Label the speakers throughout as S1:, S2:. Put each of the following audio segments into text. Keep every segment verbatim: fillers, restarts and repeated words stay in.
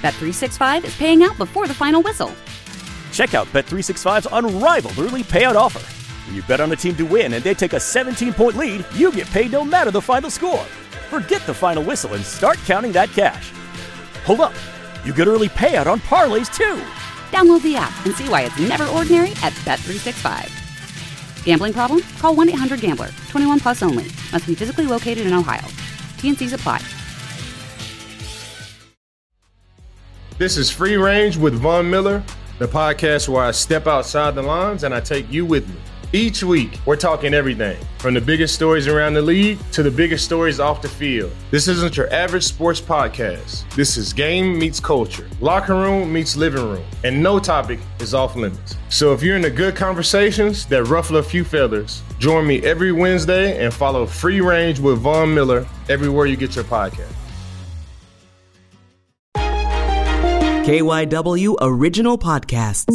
S1: Bet three sixty-five is paying out before the final whistle.
S2: Check out Bet three sixty-five's unrivaled early payout offer. When you bet on a team to win and they take a seventeen-point lead, you get paid no matter the final score. Forget the final whistle and start counting that cash. Hold up. You get early payout on parlays, too.
S1: Download the app and see why it's never ordinary at Bet three sixty-five. Gambling problem? Call one eight hundred gambler. twenty-one plus only. Must be physically located in Ohio. T N Cs apply.
S3: This is Free Range with Von Miller, the podcast where I step outside the lines and I take you with me. Each week, we're talking everything from the biggest stories around the league to the biggest stories off the field. This isn't your average sports podcast. This is game meets culture, locker room meets living room, and no topic is off limits. So if you're into good conversations that ruffle a few feathers, join me every Wednesday and follow Free Range with Von Miller everywhere you get your podcast.
S4: K Y W Original Podcasts.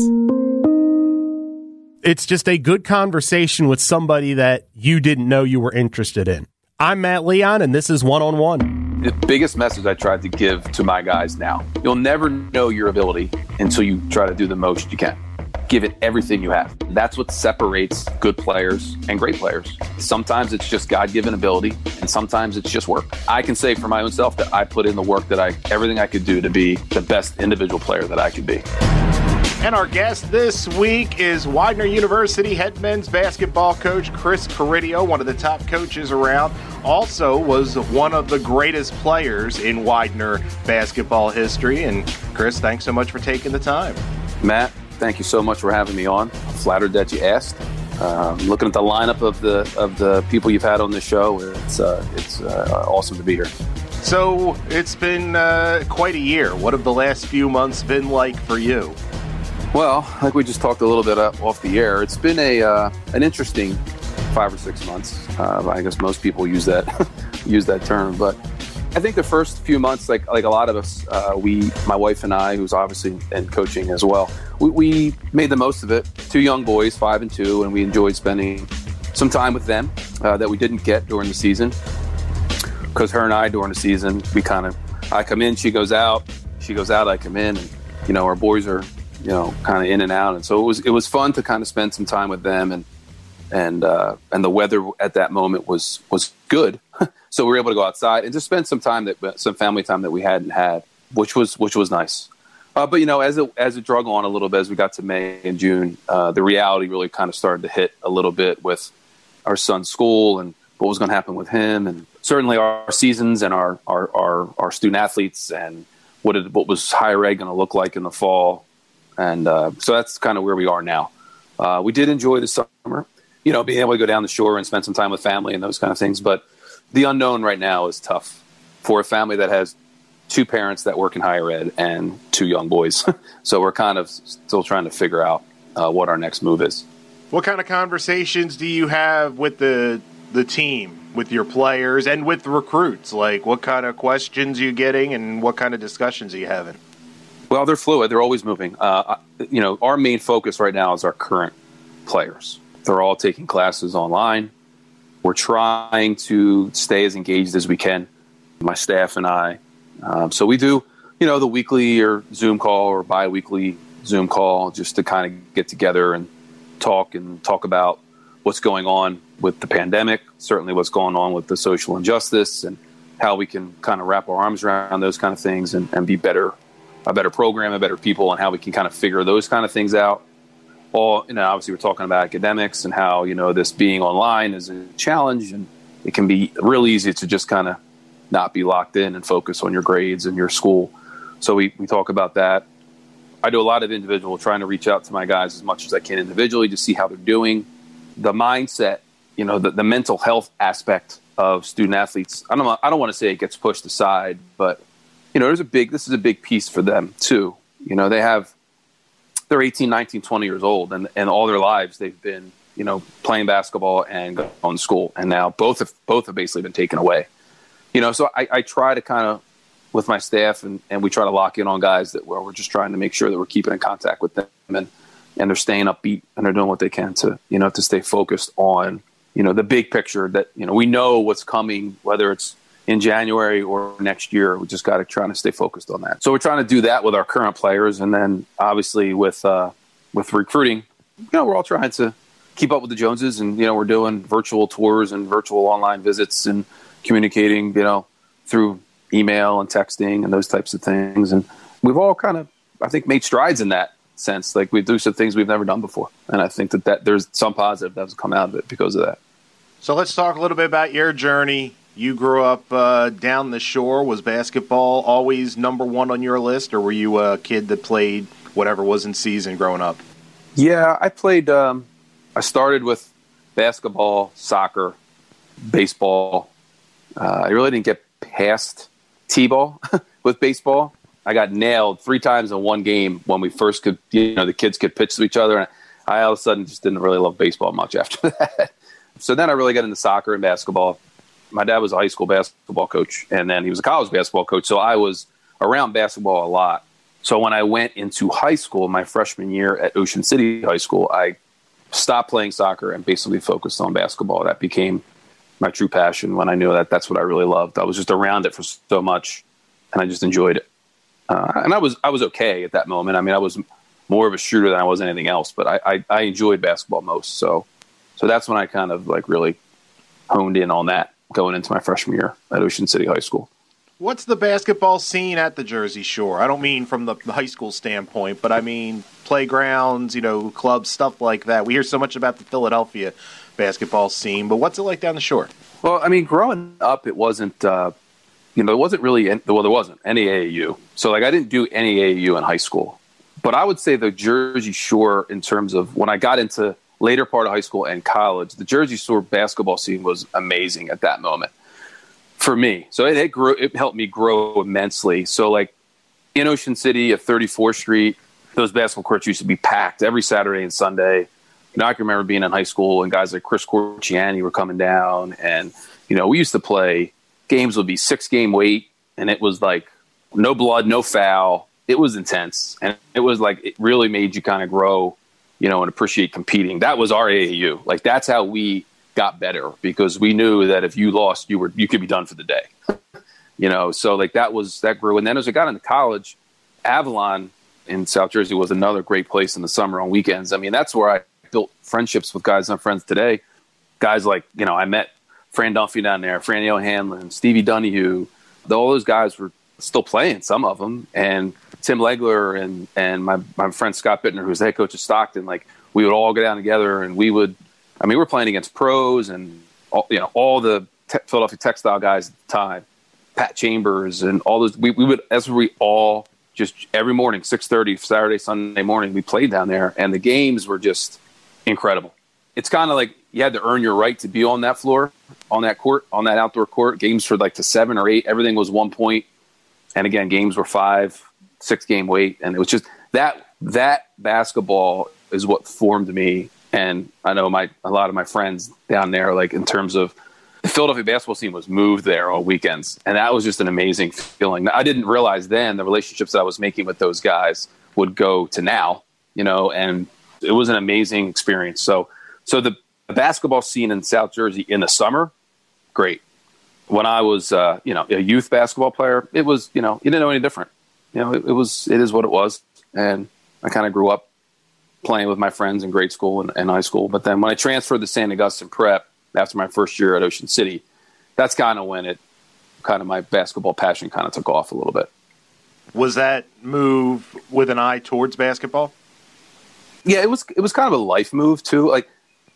S5: It's just a good conversation with somebody that you didn't know you were interested in. I'm Matt Leon, and this is One on One.
S6: The biggest message I tried to give to my guys now, you'll never know your ability until you try to do the most you can. Give it everything you have. That's what separates good players and great players. Sometimes it's just God-given ability, and sometimes it's just work. I can say for my own self that I put in the work that I, everything I could do to be the best individual player that I could be.
S7: And our guest this week is Widener University head men's basketball coach Chris Caridio, one of the top coaches around. Also was one of the greatest players in Widener basketball history. And Chris, thanks so much for taking the time.
S6: Matt, thank you so much for having me on. I'm flattered that you asked. Um, looking at the lineup of the of the people you've had on this show, it's uh, it's uh, awesome to be here.
S7: So it's been uh, quite a year. What have the last few months been like for you?
S6: Well, like we just talked a little bit off the air, it's been a uh, an interesting five or six months. Uh, I guess most people use that use that term, but I think the first few months, like like a lot of us, uh, we, my wife and I, who's obviously in coaching as well, we, we made the most of it. Two young boys, five and two, and we enjoyed spending some time with them uh, that we didn't get during the season. Because her and I, during the season, we kind of, I come in, she goes out, she goes out, I come in, and you know, our boys are, you know, kind of in and out, and so it was it was fun to kind of spend some time with them, and and uh, and the weather at that moment was was good, so we were able to go outside and just spend some time that some family time that we hadn't had, which was which was nice. Uh, but you know, as it as it drug on a little bit, as we got to May and June, uh, the reality really kind of started to hit a little bit with our son's school and what was going to happen with him, and certainly our seasons and our our our, our student athletes and what did, what was higher ed going to look like in the fall. And uh, so that's kind of where we are now. Uh, we did enjoy the summer, you know, being able to go down the shore and spend some time with family and those kind of things. But the unknown right now is tough for a family that has two parents that work in higher ed and two young boys. So we're kind of still trying to figure out uh, what our next move is.
S7: What kind of conversations do you have with the the team, with your players, and with recruits? Like, what kind of questions are you getting and what kind of discussions are you having?
S6: Well, they're fluid. They're always moving. Uh, you know, our main focus right now is our current players. They're all taking classes online. We're trying to stay as engaged as we can, my staff and I. Um, so we do, you know, the weekly or Zoom call or bi-weekly Zoom call just to kind of get together and talk and talk about what's going on with the pandemic, certainly what's going on with the social injustice and how we can kind of wrap our arms around those kind of things and, and be better a better program, a better people, and how we can kind of figure those kind of things out. All, you know, obviously we're talking about academics and how, you know, this being online is a challenge, and it can be real easy to just kind of not be locked in and focus on your grades and your school. So we, we talk about that. I do a lot of individual trying to reach out to my guys as much as I can individually to see how they're doing. The mindset, you know, the, the mental health aspect of student athletes, I don't, I don't want to say it gets pushed aside, but you know, there's a big, this is a big piece for them too. You know, they have, they're eighteen, nineteen, twenty years old, and, and all their lives they've been, you know, playing basketball and going to school. And now both have, both have basically been taken away. You know, so I, I try to kind of, with my staff, and, and we try to lock in on guys that where we're just trying to make sure that we're keeping in contact with them, and, and they're staying upbeat and they're doing what they can to, you know, to stay focused on, you know, the big picture that, you know, we know what's coming, whether it's in January or next year. We just got to try to stay focused on that. So we're trying to do that with our current players. And then obviously with, uh, with recruiting, you know, we're all trying to keep up with the Joneses, and, you know, we're doing virtual tours and virtual online visits and communicating, you know, through email and texting and those types of things. And we've all kind of, I think, made strides in that sense. Like, we do some things we've never done before. And I think that, that there's some positive that's come out of it because of that.
S7: So let's talk a little bit about your journey. You grew up uh, down the shore. Was basketball always number one on your list, or were you a kid that played whatever was in season growing up?
S6: Yeah, I played, um, I started with basketball, soccer, baseball. Uh, I really didn't get past T-ball with baseball. I got nailed three times in one game when we first could, you know, the kids could pitch to each other. And I all of a sudden just didn't really love baseball much after that. So then I really got into soccer and basketball. My dad was a high school basketball coach, and then he was a college basketball coach. So I was around basketball a lot. So when I went into high school, my freshman year at Ocean City High School, I stopped playing soccer and basically focused on basketball. That became my true passion when I knew that that's what I really loved. I was just around it for so much, and I just enjoyed it. Uh, and I was I was okay at that moment. I mean, I was more of a shooter than I was anything else, but I, I, I enjoyed basketball most. So so that's when I kind of like really honed in on that going into my freshman year at Ocean City High School.
S7: What's the basketball scene at the Jersey Shore? I don't mean from the high school standpoint, but I mean playgrounds, you know, clubs, stuff like that. We hear so much about the Philadelphia basketball scene, but what's it like down the shore?
S6: Well, I mean, growing up, it wasn't, uh, you know, it wasn't really, well, there wasn't any A A U. So, like, I didn't do any A A U in high school. But I would say the Jersey Shore, in terms of when I got into later part of high school and college, the Jersey Shore basketball scene was amazing at that moment for me. So it, it grew, it helped me grow immensely. So, like, in Ocean City at thirty-fourth Street, those basketball courts used to be packed every Saturday and Sunday. You know, I can remember being in high school and guys like Chris Corciani were coming down, and, you know, we used to play games would be six game wait, and it was like no blood, no foul. It was intense. And it was like, it really made you kind of grow, you know, and appreciate competing. That was our A A U. Like, that's how we got better, because we knew that if you lost, you were, you could be done for the day, you know? So like that was, that grew. And then as I got into college, Avalon in South Jersey was another great place in the summer on weekends. I mean, that's where I built friendships with guys I'm friends today. Guys like, you know, I met Fran Dunphy down there, Franny O'Hanlon, Stevie Donahue. All those guys were still playing, some of them. And Tim Legler and, and my, my friend Scott Bittner, who's the head coach of Stockton, like, we would all go down together, and we would, I mean, we were playing against pros and, all, you know, all the te- Philadelphia Textile guys at the time, Pat Chambers and all those. We, we would, as we all just every morning, six thirty, Saturday, Sunday morning, we played down there, and the games were just incredible. It's kind of like you had to earn your right to be on that floor, on that court, on that outdoor court. Games for like to seven or eight. Everything was one point. And again, games were five, six game wait. And it was just that, that basketball is what formed me. And I know my, a lot of my friends down there, like in terms of the Philadelphia basketball scene was moved there on weekends. And that was just an amazing feeling. I didn't realize then the relationships that I was making with those guys would go to now, you know, and it was an amazing experience. So, so the basketball scene in South Jersey in the summer, great. When I was, uh, you know, a youth basketball player, it was, you know, you didn't know any different. You know, it, it was, it is what it was. And I kind of grew up playing with my friends in grade school and, and high school. But then when I transferred to Saint Augustine Prep after my first year at Ocean City, that's kind of when it, kind of my basketball passion kind of took off a little bit.
S7: Was that move with an eye towards basketball?
S6: Yeah, it was, it was kind of a life move too. Like,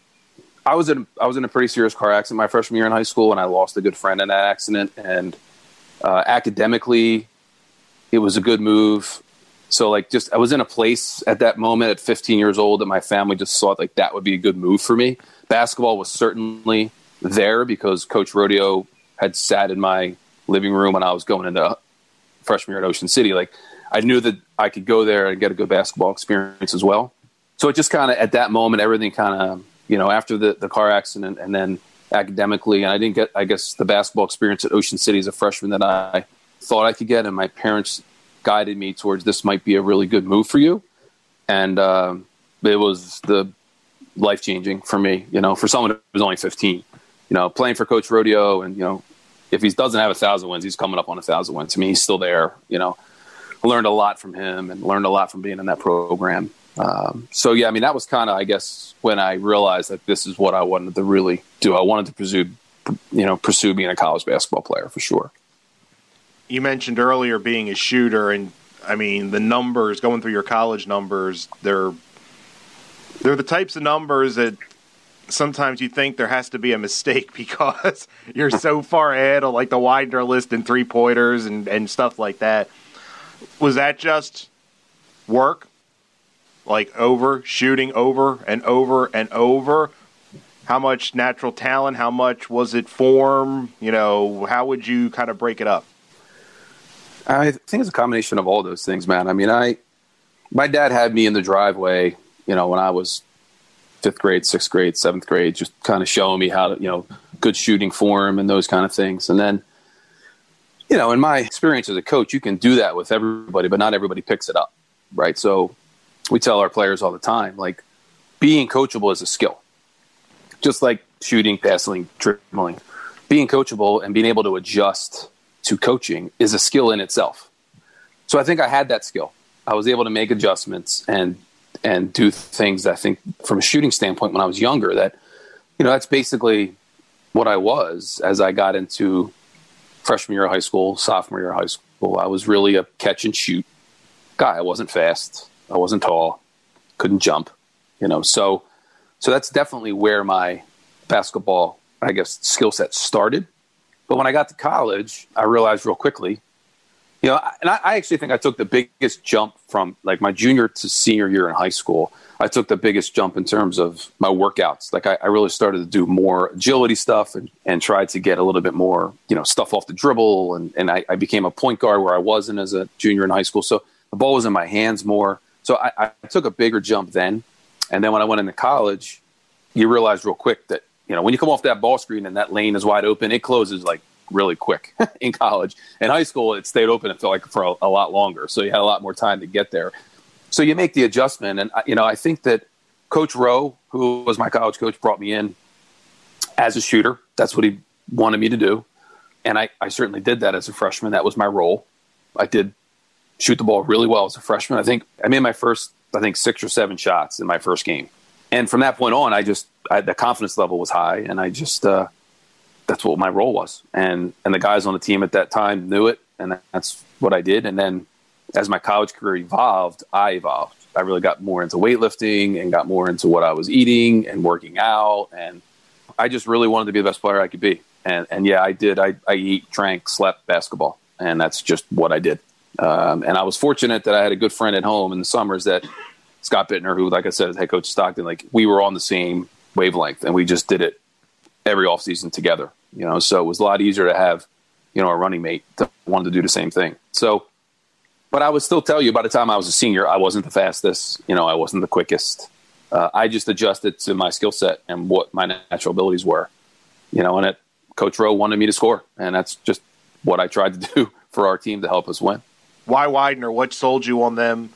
S6: I was in I was in a pretty serious car accident my freshman year in high school, and I lost a good friend in that accident. And uh, academically, it was a good move. So, like, just I was in a place at that moment at fifteen years old that my family just thought like that would be a good move for me. Basketball was certainly there because Coach Rodeo had sat in my living room when I was going into freshman year at Ocean City. Like, I knew that I could go there and get a good basketball experience as well. So it just kind of at that moment, everything kind of, you know, after the, the car accident and then academically, and I didn't get, I guess, the basketball experience at Ocean City as a freshman that I thought I could get. And my parents guided me towards this might be a really good move for you. And um, it was the life-changing for me, you know, for someone who was only fifteen, you know, playing for Coach Rodeo and, you know, if he doesn't have a thousand wins, he's coming up on a thousand wins. I mean, he's still there. You know, I learned a lot from him and learned a lot from being in that program. Um, so yeah, I mean, that was kind of, I guess, when I realized that this is what I wanted to really do. I wanted to pursue, you know, pursue being a college basketball player for sure.
S7: You mentioned earlier being a shooter, and I mean, the numbers, going through your college numbers, they're they're the types of numbers that sometimes you think there has to be a mistake because you're so far ahead of like the Widener list and three-pointers and, and stuff like that. Was that just work? Like over, shooting over and over and over? How much natural talent? How much was it form? You know, how would you kind of break it up?
S6: I think it's a combination of all those things, man. I mean, I, my dad had me in the driveway, you know, when I was fifth grade, sixth grade, seventh grade, just kind of showing me how to, you know, good shooting form and those kind of things. And then, you know, in my experience as a coach, you can do that with everybody, but not everybody picks it up, right? So we tell our players all the time, like, being coachable is a skill. Just like shooting, passing, dribbling. Being coachable and being able to adjust to coaching is a skill in itself. So I think I had that skill. I was able to make adjustments and and do things that I think from a shooting standpoint when I was younger that, you know, that's basically what I was as I got into freshman year of high school, sophomore year of high school. I was really a catch and shoot guy. I wasn't fast. I wasn't tall. Couldn't jump, you know, so so that's definitely where my basketball, I guess, skill set started. But when I got to college, I realized real quickly, you know, and I, I actually think I took the biggest jump from like my junior to senior year in high school. I took the biggest jump in terms of my workouts. Like I, I really started to do more agility stuff and, and tried to get a little bit more, you know, stuff off the dribble. And, and I, I became a point guard where I wasn't as a junior in high school. So the ball was in my hands more. So I, I took a bigger jump then. And then when I went into college, you realize real quick that, you know, when you come off that ball screen and that lane is wide open, it closes like really quick in college. In high school, it stayed open, it felt like for a, a lot longer. So you had a lot more time to get there. So you make the adjustment. And, you know, I think that Coach Rowe, who was my college coach, brought me in as a shooter. That's what he wanted me to do. And I, I certainly did that as a freshman. That was my role. I did shoot the ball really well as a freshman. I think I made my first, I think, six or seven shots in my first game. And from that point on, I just, I, the confidence level was high. And I just, uh, that's what my role was. And and the guys on the team at that time knew it. And that's what I did. And then as my college career evolved, I evolved. I really got more into weightlifting and got more into what I was eating and working out. And I just really wanted to be the best player I could be. And and yeah, I did. I, I eat, drank, slept basketball. And that's just what I did. Um, and I was fortunate that I had a good friend at home in the summers, that Scott Bittner, who, like I said, is head coach of Stockton. Like, we were on the same wavelength and we just did it every offseason together. You know, so it was a lot easier to have, you know, a running mate that wanted to do the same thing. So, but I would still tell you, by the time I was a senior, I wasn't the fastest. You know, I wasn't the quickest. Uh, I just adjusted to my skill set and what my natural abilities were. You know, and it, Coach Rowe wanted me to score, and that's just what I tried to do for our team to help us win.
S7: Why Widener? What sold you on them?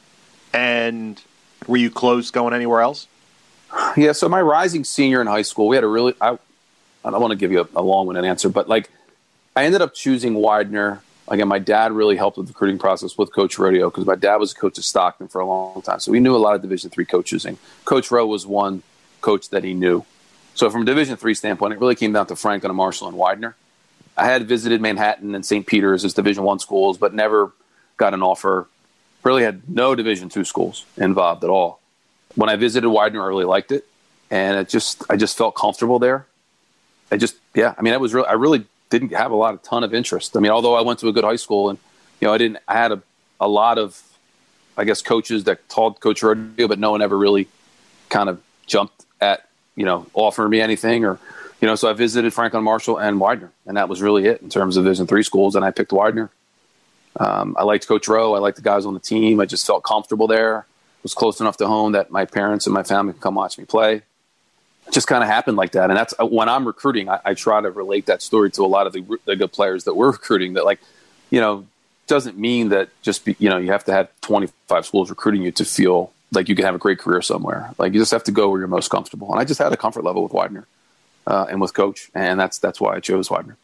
S7: And were you close going anywhere else?
S6: Yeah, so my rising senior in high school, we had a really I, – I don't want to give you a, a long-winded answer, but, like, I ended up choosing Widener. Again, my dad really helped with the recruiting process with Coach Rodeo because my dad was a coach of Stockton for a long time. So we knew a lot of Division three coaches, and Coach Rowe was one coach that he knew. So from a Division three standpoint, it really came down to Franklin and Marshall and Widener. I had visited Manhattan and Saint Peter's as Division one schools, but never got an offer. Really had no Division two schools involved at all. When I visited Widener, I really liked it, and it just I just felt comfortable there. I just, yeah, I mean, I was really, I really didn't have a lot of ton of interest. I mean, although I went to a good high school and, you know, I didn't, I had a, a lot of, I guess, coaches that told Coach Rodeo, but no one ever really kind of jumped at, you know, offering me anything or, you know, so I visited Franklin Marshall and Widener, and that was really it in terms of Division three schools. And I picked Widener. Um, I liked Coach Rowe. I liked the guys on the team. I just felt comfortable there. It was close enough to home that my parents and my family could come watch me play. It just kind of happened like that. And that's when I'm recruiting, I, I try to relate that story to a lot of the, the good players that we're recruiting, that, like, you know, doesn't mean that just, be, you know, you have to have twenty-five schools recruiting you to feel like you can have a great career somewhere. Like, you just have to go where you're most comfortable. And I just had a comfort level with Widener uh, and with Coach. And that's, that's why I chose Widener.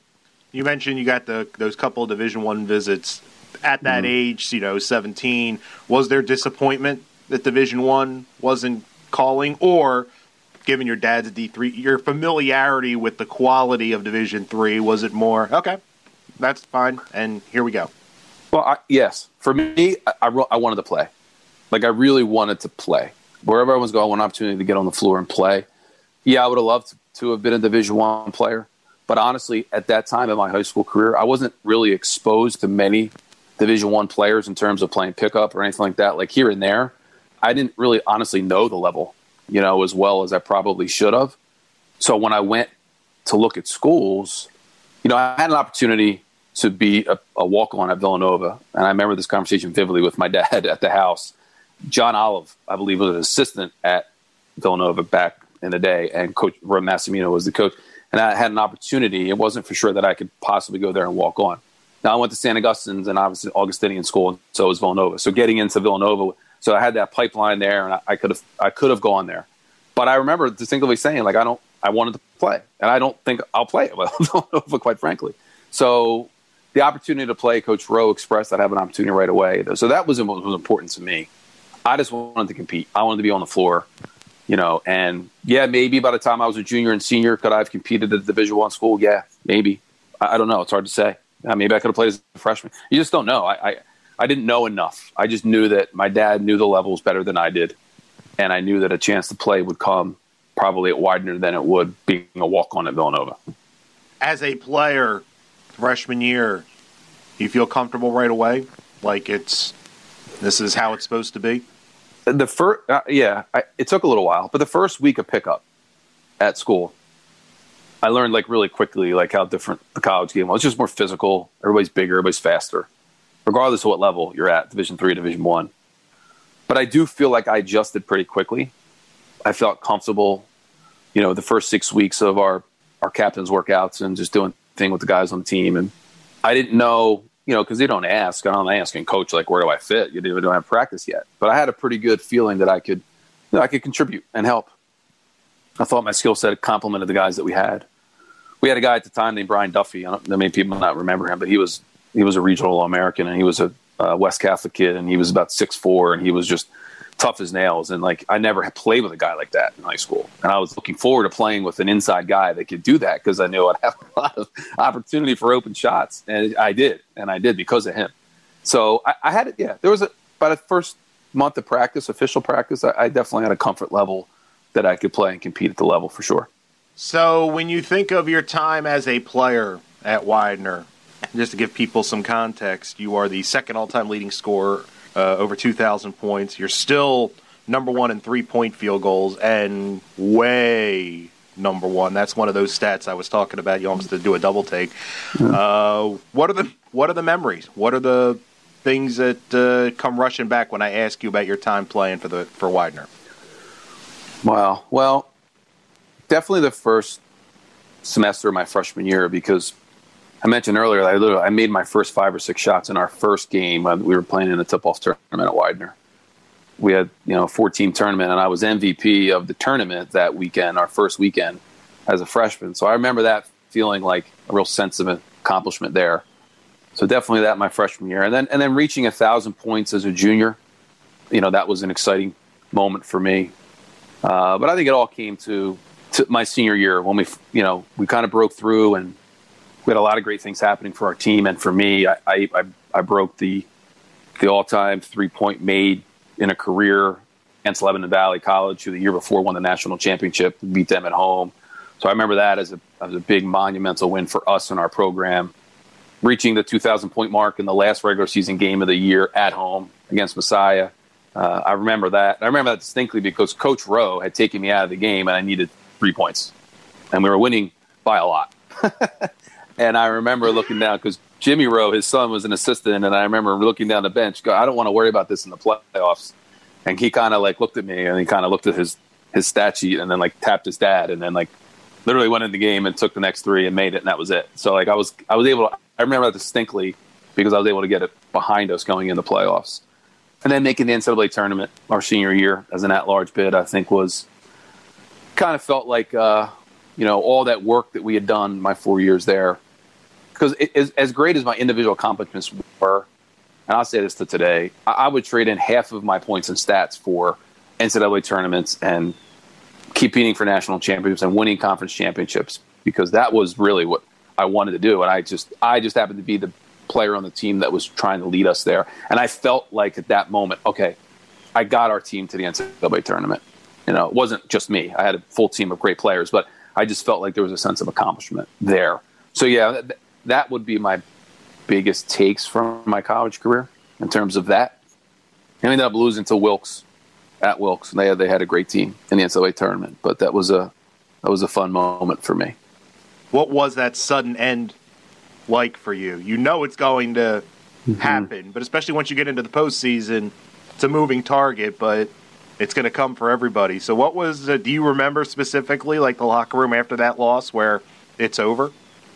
S7: You mentioned you got the those couple of Division One visits at that mm-hmm. age, you know, seventeen. Was there disappointment that Division One wasn't calling, or given your dad's a D three, your familiarity with the quality of Division Three, was it more okay? That's fine, and here we go.
S6: Well, I, yes, for me, I, I, I wanted to play. Like I really wanted to play. Wherever I was going, I wanted an opportunity to get on the floor and play. Yeah, I would have loved to, to have been a Division One player. But honestly, at that time in my high school career, I wasn't really exposed to many Division One players in terms of playing pickup or anything like that. Like here and there, I didn't really honestly know the level, you know, as well as I probably should have. So when I went to look at schools, you know, I had an opportunity to be a, a walk-on at Villanova. And I remember this conversation vividly with my dad at the house. John Olive, I believe, was an assistant at Villanova back in the day, and Coach Ron Massimino was the coach. And I had an opportunity. It wasn't for sure that I could possibly go there and walk on. Now, I went to Saint Augustine's and obviously Augustinian school, and so was Villanova. So getting into Villanova, so I had that pipeline there, and I could have I could have gone there. But I remember distinctly saying, like, I don't, I wanted to play, and I don't think I'll play it well, Villanova, quite frankly. So the opportunity to play, Coach Rowe expressed I'd have an opportunity right away. So that was what was important to me. I just wanted to compete. I wanted to be on the floor. You know, and yeah, maybe by the time I was a junior and senior, could I have competed at the Division One school? Yeah, maybe. I, I don't know. It's hard to say. Uh, maybe I could have played as a freshman. You just don't know. I, I I didn't know enough. I just knew that my dad knew the levels better than I did, and I knew that a chance to play would come probably at Widener than it would being a walk-on at Villanova.
S7: As a player, freshman year, you feel comfortable right away? Like it's this is how it's supposed to be?
S6: The first, uh, yeah, I, it took a little while, but the first week of pickup at school, I learned like really quickly like how different the college game was. It's just more physical. Everybody's bigger. Everybody's faster, regardless of what level you're at, Division Three, Division One. But I do feel like I adjusted pretty quickly. I felt comfortable, you know, the first six weeks of our our captain's workouts and just doing thing with the guys on the team. And I didn't know. You know, because they don't ask. I'm not asking coach, like, where do I fit? You don't have practice yet. But I had a pretty good feeling that I could, you know, I could contribute and help. I thought my skill set complemented the guys that we had. We had a guy at the time named Brian Duffy. I don't know, many people not remember him, but he was he was a regional All-American, and he was a uh, West Catholic kid, and he was about six foot four, and he was just tough as nails. And, like, I never had played with a guy like that in high school. And I was looking forward to playing with an inside guy that could do that because I knew I'd have a lot of opportunity for open shots. And I did. And I did because of him. So I, I had it. Yeah, there was a, by the first month of practice, official practice, I, I definitely had a comfort level that I could play and compete at the level for sure.
S7: So when you think of your time as a player at Widener, just to give people some context, you are the second all-time leading scorer, uh, over two thousand points. You're still number one in three-point field goals and way number one. That's one of those stats I was talking about. You almost did do a double take. Uh, what are the what are the memories? What are the things that uh, come rushing back when I ask you about your time playing for the for Widener?
S6: Wow. Well, definitely the first semester of my freshman year, because I mentioned earlier that I literally I made my first five or six shots in our first game when we were playing in the tip-off tournament at Widener. We had, you know, a four-team tournament, and I was M V P of the tournament that weekend, our first weekend as a freshman. So I remember that feeling like a real sense of accomplishment there. So definitely that my freshman year. And then and then reaching one thousand points as a junior, you know, that was an exciting moment for me. Uh, but I think it all came to, to my senior year when we, you know, we kind of broke through, and we had a lot of great things happening for our team and for me. I I, I broke the the all-time three-point made in a career against Lebanon Valley College, who the year before won the national championship, beat them at home. So I remember that as a as a big monumental win for us in our program. Reaching the two thousand point mark in the last regular season game of the year at home against Messiah. Uh, I remember that. I remember that distinctly because Coach Rowe had taken me out of the game and I needed three points. And we were winning by a lot. And I remember looking down because Jimmy Rowe, his son, was an assistant. And I remember looking down the bench, go, I don't want to worry about this in the playoffs. And he kind of like looked at me and he kind of looked at his, his stat sheet and then like tapped his dad and then like literally went in the game and took the next three and made it. And that was it. So like I was, I was able to, I remember that distinctly because I was able to get it behind us going in the playoffs. And then making the N C double A tournament our senior year as an at-large bid, I think was kind of felt like, uh, you know, all that work that we had done my four years there because it, as, as great as my individual accomplishments were, and I'll say this to today, I, I would trade in half of my points and stats for N C double A tournaments and competing for national championships and winning conference championships, because that was really what I wanted to do. And I just, I just happened to be the player on the team that was trying to lead us there. And I felt like at that moment, okay, I got our team to the N C double A tournament. You know, it wasn't just me. I had a full team of great players, but I just felt like there was a sense of accomplishment there. So yeah, th- that would be my biggest takes from my college career in terms of that. I ended up losing to Wilkes at Wilkes. They had, they had a great team in the N C double A tournament, but that was a that was a fun moment for me.
S7: What was that sudden end like for you? You know it's going to mm-hmm. happen, but especially once you get into the postseason, it's a moving target, but it's going to come for everybody. So what was, uh, do you remember specifically, like the locker room after that loss where it's over?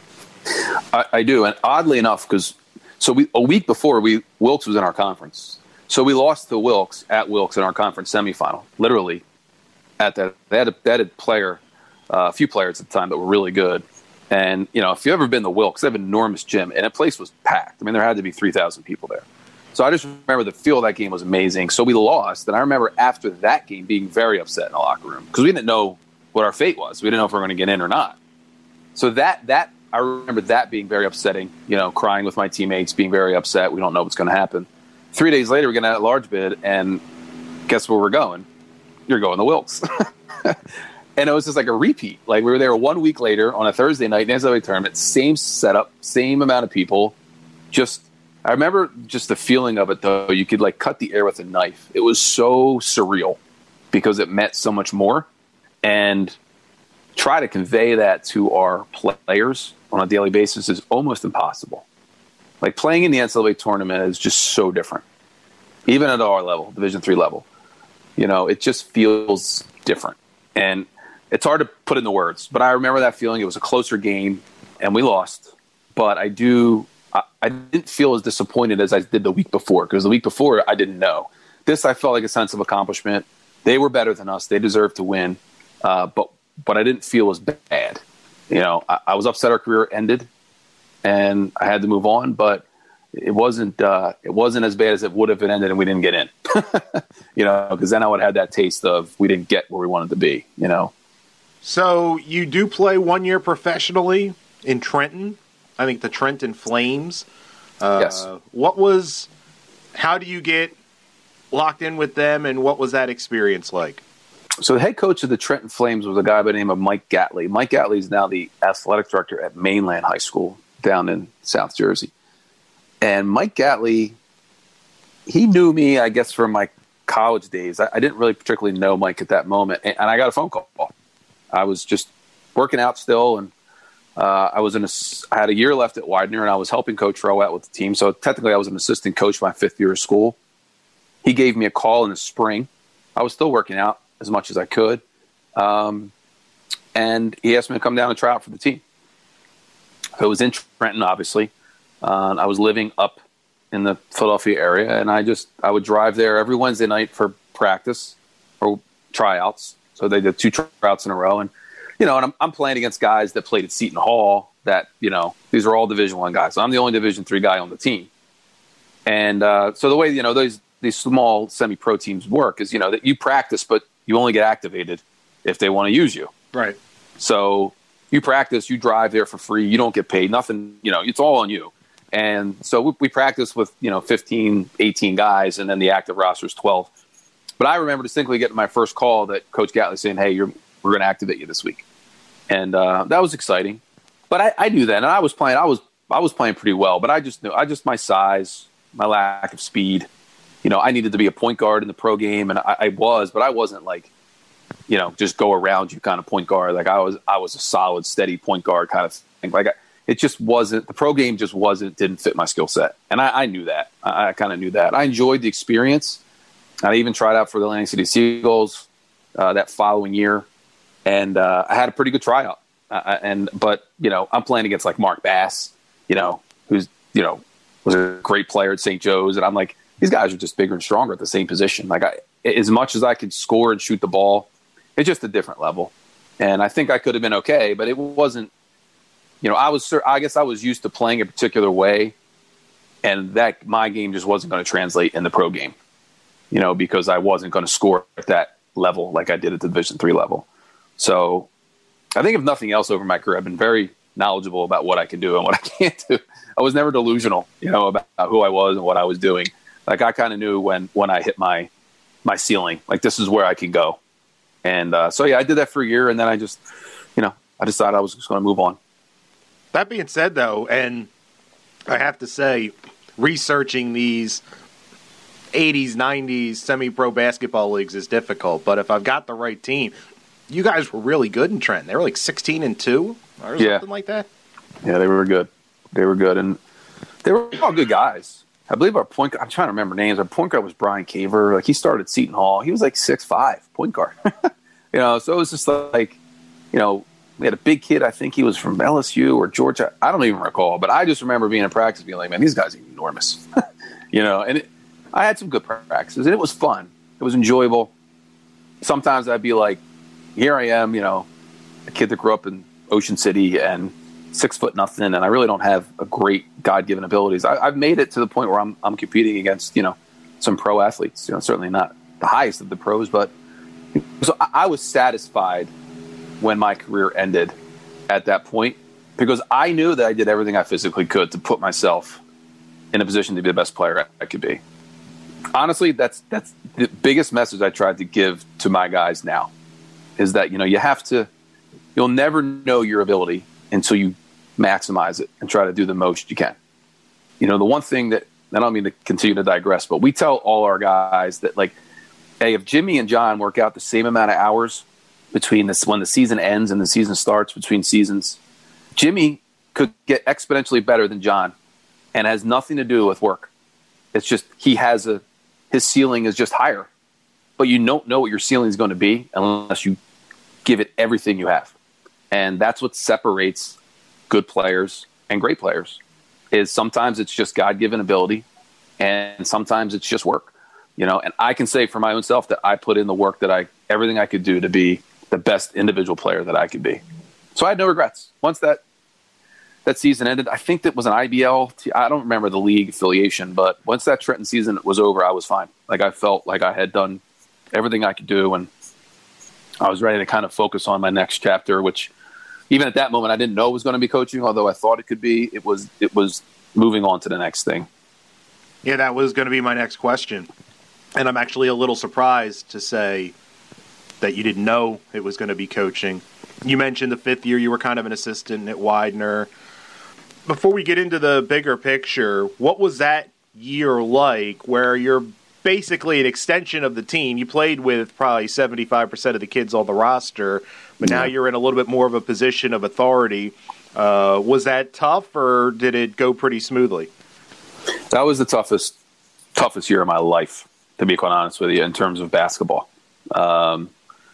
S6: I, I do, and oddly enough, because so we a week before we Wilkes was in our conference, so we lost to Wilkes at Wilkes in our conference semifinal. Literally, at that they had a, they had a player, uh, a few players at the time that were really good, and you know if you've ever been to Wilkes, they have an enormous gym, and the place was packed. I mean, there had to be three thousand people there. So I just remember the feel of that game was amazing. So we lost, and I remember after that game being very upset in the locker room because we didn't know what our fate was. We didn't know if we were going to get in or not. So that that. I remember that being very upsetting, you know, crying with my teammates, being very upset. We don't know what's going to happen. Three days later, we get out at large bid, and guess where we're going? You're going to Wilkes. And it was just like a repeat. Like we were there one week later on a Thursday night, N C double A tournament, same setup, same amount of people. Just, I remember just the feeling of it, though. You could like cut the air with a knife. It was so surreal because it meant so much more. And try to convey that to our players on a daily basis is almost impossible. Like playing in the N C double A tournament is just so different, even at our level, Division three level. You know, it just feels different, and it's hard to put into words. But I remember that feeling. It was a closer game, and we lost. But I do, I, I didn't feel as disappointed as I did the week before, because the week before I didn't know. This I felt like a sense of accomplishment. They were better than us. They deserved to win, uh, but but I didn't feel as bad. You know, I, I was upset our career ended, and I had to move on. But it wasn't uh, it wasn't as bad as it would have been ended, and we didn't get in. You know, because then I would have had that taste of we didn't get where we wanted to be. You know.
S7: So you do play one year professionally in Trenton. I think the Trenton Flames. Uh,
S6: yes.
S7: What was? How do you get locked in with them, and what was that experience like?
S6: So the head coach of the Trenton Flames was a guy by the name of Mike Gatley. Mike Gatley is now the athletic director at Mainland High School down in South Jersey. And Mike Gatley, he knew me, I guess, from my college days. I, I didn't really particularly know Mike at that moment. And, and I got a phone call. I was just working out still, and uh, I was in a, I had a year left at Widener, and I was helping Coach Rowe out with the team. So technically I was an assistant coach my fifth year of school. He gave me a call in the spring. I was still working out as much as I could. Um, and he asked me to come down and try out for the team. I was in Trenton, obviously. Uh, I was living up in the Philadelphia area, and I just, I would drive there every Wednesday night for practice or tryouts. So they did two tryouts in a row. And, you know, and I'm, I'm playing against guys that played at Seton Hall that, you know, these are all Division One guys. So I'm the only Division Three guy on the team. And uh, so the way, you know, those, these small semi-pro teams work is, you know, that you practice, but you only get activated if they want to use you.
S7: Right.
S6: So you practice, you drive there for free. You don't get paid. Nothing, you know, it's all on you. And so we, we practice with, you know, fifteen, eighteen guys, and then the active roster is twelve. But I remember distinctly getting my first call that Coach Gatley saying, hey, you're, we're going to activate you this week. And uh, that was exciting. But I, I knew that. And I was playing, I was, I was playing pretty well, but I just knew, I just, my size, my lack of speed, you know, I needed to be a point guard in the pro game, and I, I was, but I wasn't like, you know, just go around you kind of point guard. Like I was, I was a solid, steady point guard kind of thing. Like I, it just wasn't, the pro game just wasn't, didn't fit my skill set. And I, I knew that. I, I kind of knew that. I enjoyed the experience. I even tried out for the Atlantic City Seagulls uh, that following year, and uh, I had a pretty good tryout. Uh, and but you know, I'm playing against like Mark Bass, you know, who's you know was a great player at Saint Joe's, and I'm like, these guys are just bigger and stronger at the same position. Like I, as much as I could score and shoot the ball, it's just a different level. And I think I could have been okay, but it wasn't. you know, I was, I guess I was used to playing a particular way, and that my game just wasn't going to translate in the pro game, you know, because I wasn't going to score at that level like I did at the Division three level. So I think if nothing else over my career, I've been very knowledgeable about what I can do and what I can't do. I was never delusional, you know, about who I was and what I was doing. Like I kind of knew when, when I hit my, my ceiling, like this is where I can go. And uh, so, yeah, I did that for a year, and then I just, you know, I decided I was just going to move on.
S7: That being said, though, and I have to say, researching these eighties, nineties semi-pro basketball leagues is difficult. But if I've got the right team, you guys were really good in Trenton. They were like sixteen and two or
S6: yeah.
S7: something like that.
S6: Yeah, they were good. They were good, and they were all good guys. I believe our point guard, I'm trying to remember names. Our point guard was Brian Caver. Like he started at Seton Hall. He was like six five, point guard. you know, so it was just like, you know, we had a big kid. I think he was from L S U or Georgia. I don't even recall, but I just remember being in practice being like, man, these guys are enormous. you know, and it, I had some good practices, and it was fun. It was enjoyable. Sometimes I'd be like, here I am, you know, a kid that grew up in Ocean City and six foot nothing, and I really don't have a great God-given abilities. I, I've made it to the point where I'm I'm competing against, you know, some pro athletes. You know, certainly not the highest of the pros, but so I, I was satisfied when my career ended at that point, because I knew that I did everything I physically could to put myself in a position to be the best player I could be. Honestly, that's that's the biggest message I tried to give to my guys now, is that, you know, you have to, you'll never know your ability until you maximize it and try to do the most you can. You know, the one thing that, I don't mean to continue to digress, but we tell all our guys that, like, hey, if Jimmy and John work out the same amount of hours between this, when the season ends and the season starts, between seasons, Jimmy could get exponentially better than John, and it has nothing to do with work. It's just, he has a, his ceiling is just higher, but you don't know what your ceiling is going to be unless you give it everything you have. And that's what separates good players and great players, is sometimes it's just God-given ability, and sometimes it's just work, you know. And I can say for my own self that I put in the work that I, everything I could do to be the best individual player that I could be. So I had no regrets. Once that that season ended, I think that was an I B L. I don't remember the league affiliation, but once that Trenton season was over, I was fine. Like, I felt like I had done everything I could do, and I was ready to kind of focus on my next chapter, which even at that moment I didn't know it was going to be coaching, although I thought it could be. It was it was moving on to the next thing.
S7: Yeah, that was going to be my next question. And I'm actually a little surprised to say that you didn't know it was going to be coaching. You mentioned the fifth year you were kind of an assistant at Widener. Before we get into the bigger picture, what was that year like where you're basically an extension of the team? You played with probably seventy-five percent of the kids on the roster, but now you're in a little bit more of a position of authority. Uh, was that tough, or did it go pretty smoothly?
S6: That was the toughest toughest year of my life, to be quite honest with you, in terms of basketball. Um,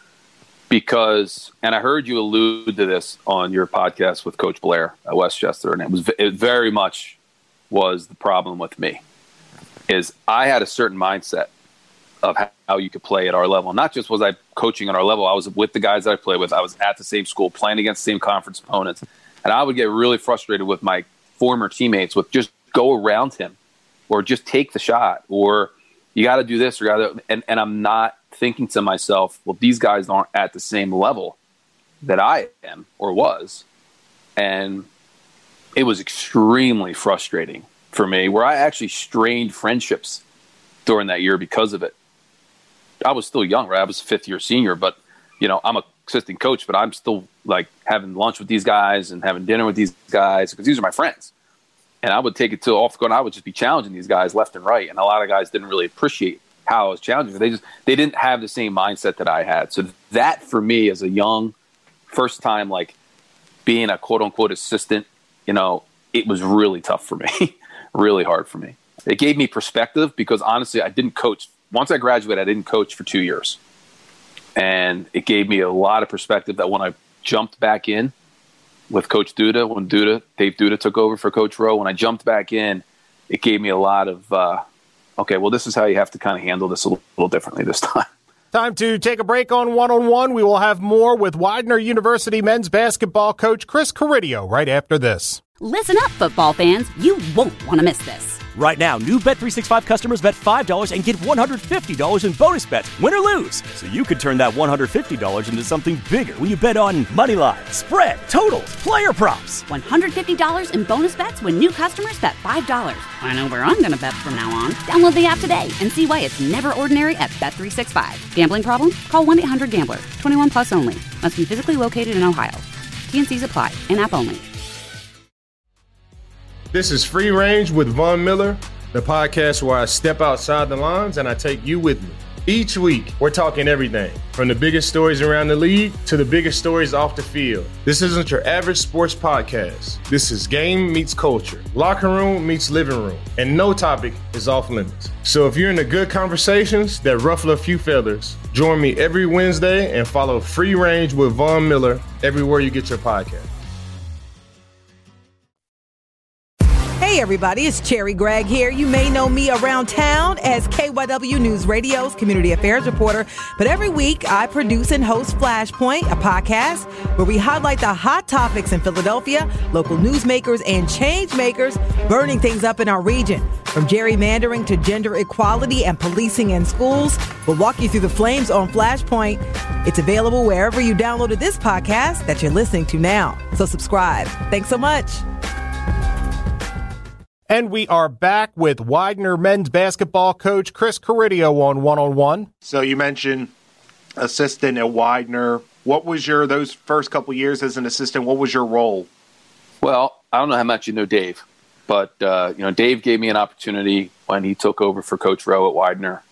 S6: because, and I heard you allude to this on your podcast with Coach Blair at Westchester, and it was it very much was the problem with me, is I had a certain mindset of how you could play at our level. Not just was I coaching at our level, I was with the guys that I played with. I was at the same school, playing against the same conference opponents. And I would get really frustrated with my former teammates with just go around him, or just take the shot, or you got to do this, or got to, and, and I'm not thinking to myself, well, these guys aren't at the same level that I am or was. And it was extremely frustrating for me, where I actually strained friendships during that year because of it. I was still young, right? I was a fifth year senior, but you know, I'm a assistant coach, but I'm still like having lunch with these guys and having dinner with these guys because these are my friends. And I would take it to off the court, and I would just be challenging these guys left and right. And a lot of guys didn't really appreciate how I was challenging. They just they didn't have the same mindset that I had. So that for me, as a young, first time like being a quote unquote assistant, you know, it was really tough for me, really hard for me. It gave me perspective because honestly, I didn't coach. Once I graduated, I didn't coach for two years. And it gave me a lot of perspective that when I jumped back in with Coach Duda, when Duda, Dave Duda took over for Coach Rowe, when I jumped back in, it gave me a lot of, uh, okay, well, this is how you have to kind of handle this a little differently this time.
S5: Time to take a break on one-on-one. We will have more with Widener University men's basketball coach Chris Caridio right after this.
S1: Listen up, football fans. You won't want to miss this.
S2: Right now, new Bet three sixty-five customers bet five dollars and get one hundred fifty dollars in bonus bets, win or lose. So you could turn that one hundred fifty dollars into something bigger when you bet on money line, spread, totals, player props.
S1: one hundred fifty dollars in bonus bets when new customers bet five dollars. I know where I'm going to bet from now on. Download the app today and see why it's never ordinary at Bet three sixty-five. Gambling problem? Call one eight hundred gambler. twenty-one plus only. Must be physically located in Ohio. T N Cs apply. In-app only.
S3: This is Free Range with Von Miller, the podcast where I step outside the lines and I take you with me. Each week, we're talking everything from the biggest stories around the league to the biggest stories off the field. This isn't your average sports podcast. This is game meets culture, locker room meets living room, and no topic is off limits. So if you're into good conversations that ruffle a few feathers, join me every Wednesday and follow Free Range with Von Miller everywhere you get your podcast.
S8: Hey everybody, it's Cherry Gregg here. You may know me around town as K Y W News Radio's community affairs reporter, but every week I produce and host Flashpoint, a podcast where we highlight the hot topics in Philadelphia, local newsmakers and change makers burning things up in our region. From gerrymandering to gender equality and policing in schools, we'll walk you through the flames on Flashpoint. It's available wherever you downloaded this podcast that you're listening to now. So subscribe. Thanks so much.
S5: And we are back with Widener men's basketball coach Chris Caridio on one-on-one.
S7: So you mentioned assistant at Widener. What was your, those first couple years as an assistant, what was your role?
S6: Well, I don't know how much you know Dave, but uh, you know, Dave gave me an opportunity when he took over for Coach Rowe at Widener.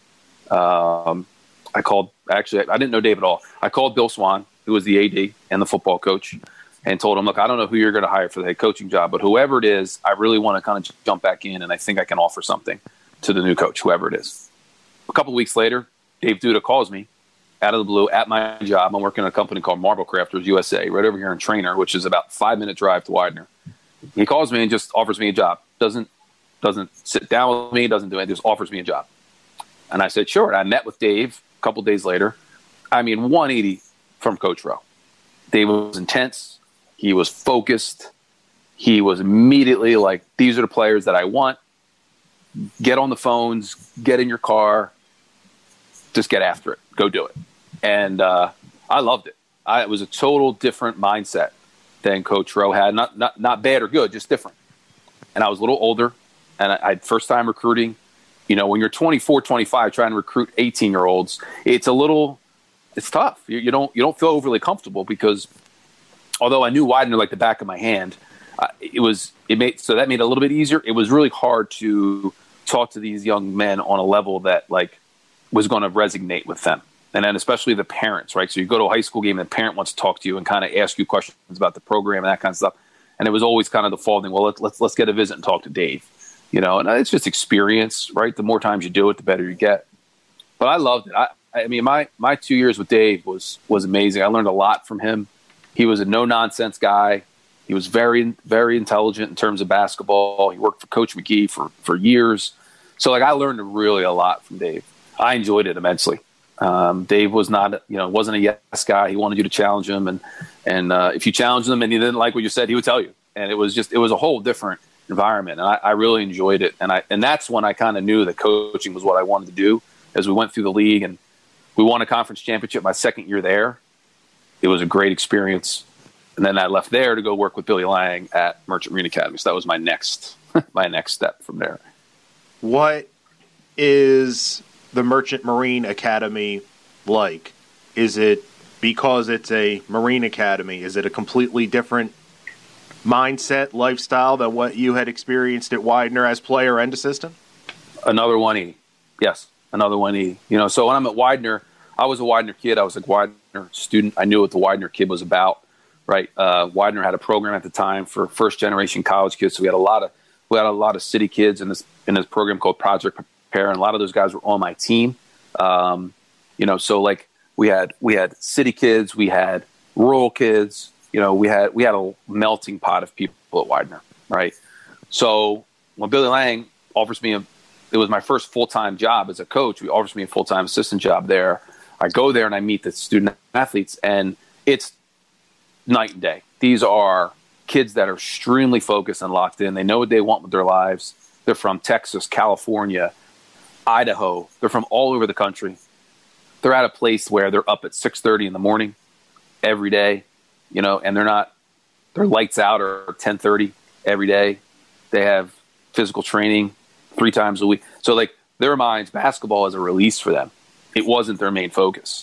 S6: Um, I called, actually, I didn't know Dave at all. I called Bill Swan, who was the A D and the football coach, and told him, look, I don't know who you're going to hire for the head coaching job, but whoever it is, I really want to kind of jump back in, and I think I can offer something to the new coach, whoever it is. A couple weeks later, Dave Duda calls me out of the blue at my job. I'm working at a company called Marble Crafters U S A, right over here in Trainer, which is about a five-minute drive to Widener. He calls me and just offers me a job. Doesn't doesn't sit down with me, doesn't do anything, just offers me a job. And I said, sure. And I met with Dave a couple days later. I mean, one eighty from Coach Rowe. Dave was intense. He was focused. He was immediately like, these are the players that I want. Get on the phones, get in your car, just get after it. Go do it. And uh, I loved it. I, it was a total different mindset than Coach Rowe had. Not, not, not bad or good, just different. And I was a little older, and I, I first time recruiting. You know, when you're twenty-four, twenty-five, trying to recruit eighteen-year-olds, it's a little, it's tough. You, you don't, you don't feel overly comfortable because although I knew Widener like the back of my hand, uh, it was it made so that made it a little bit easier. It was really hard to talk to these young men on a level that like was going to resonate with them, and then especially the parents, right? So you go to a high school game and the parent wants to talk to you and kind of ask you questions about the program and that kind of stuff. And it was always kind of the folding. Well, let's let's let's get a visit and talk to Dave, you know. And it's just experience, right? The more times you do it, the better you get. But I loved it. I, I mean, my my two years with Dave was was amazing. I learned a lot from him. He was a no-nonsense guy. He was very, very intelligent in terms of basketball. He worked for Coach McGee for, for years. So, like, I learned really a lot from Dave. I enjoyed it immensely. Um, Dave was not, you know, wasn't a yes guy. He wanted you to challenge him. And, and uh, if you challenged him and he didn't like what you said, he would tell you. And it was just, it was a whole different environment. And I, I really enjoyed it. And I and that's when I kind of knew that coaching was what I wanted to do as we went through the league. And we won a conference championship my second year there. It was a great experience. And then I left there to go work with Billy Lang at Merchant Marine Academy. So that was my next my next step from there.
S7: What is the Merchant Marine Academy like? Is it because it's a Marine Academy? Is it a completely different mindset, lifestyle than what you had experienced at Widener as player and assistant?
S6: Another one eighty. Yes, another one eighty. You know, so when I'm at Widener, I was a Widener kid. I was a Widener student. I knew what the Widener kid was about, right? Uh, Widener had a program at the time for first-generation college kids. So we had a lot of we had a lot of city kids in this in this program called Project Prepare, and a lot of those guys were on my team. Um, you know, so like we had we had city kids, we had rural kids. You know, we had we had a melting pot of people at Widener, right? So when Billy Lang offers me a, it was my first full time job as a coach. He offers me a full time assistant job there. I go there and I meet the student athletes, and it's night and day. These are kids that are extremely focused and locked in. They know what they want with their lives. They're from Texas, California, Idaho. They're from all over the country. They're at a place where they're up at six thirty in the morning every day, you know, and they're not, their lights out are ten thirty every day. They have physical training three times a week. So like their minds, basketball is a release for them. It wasn't their main focus.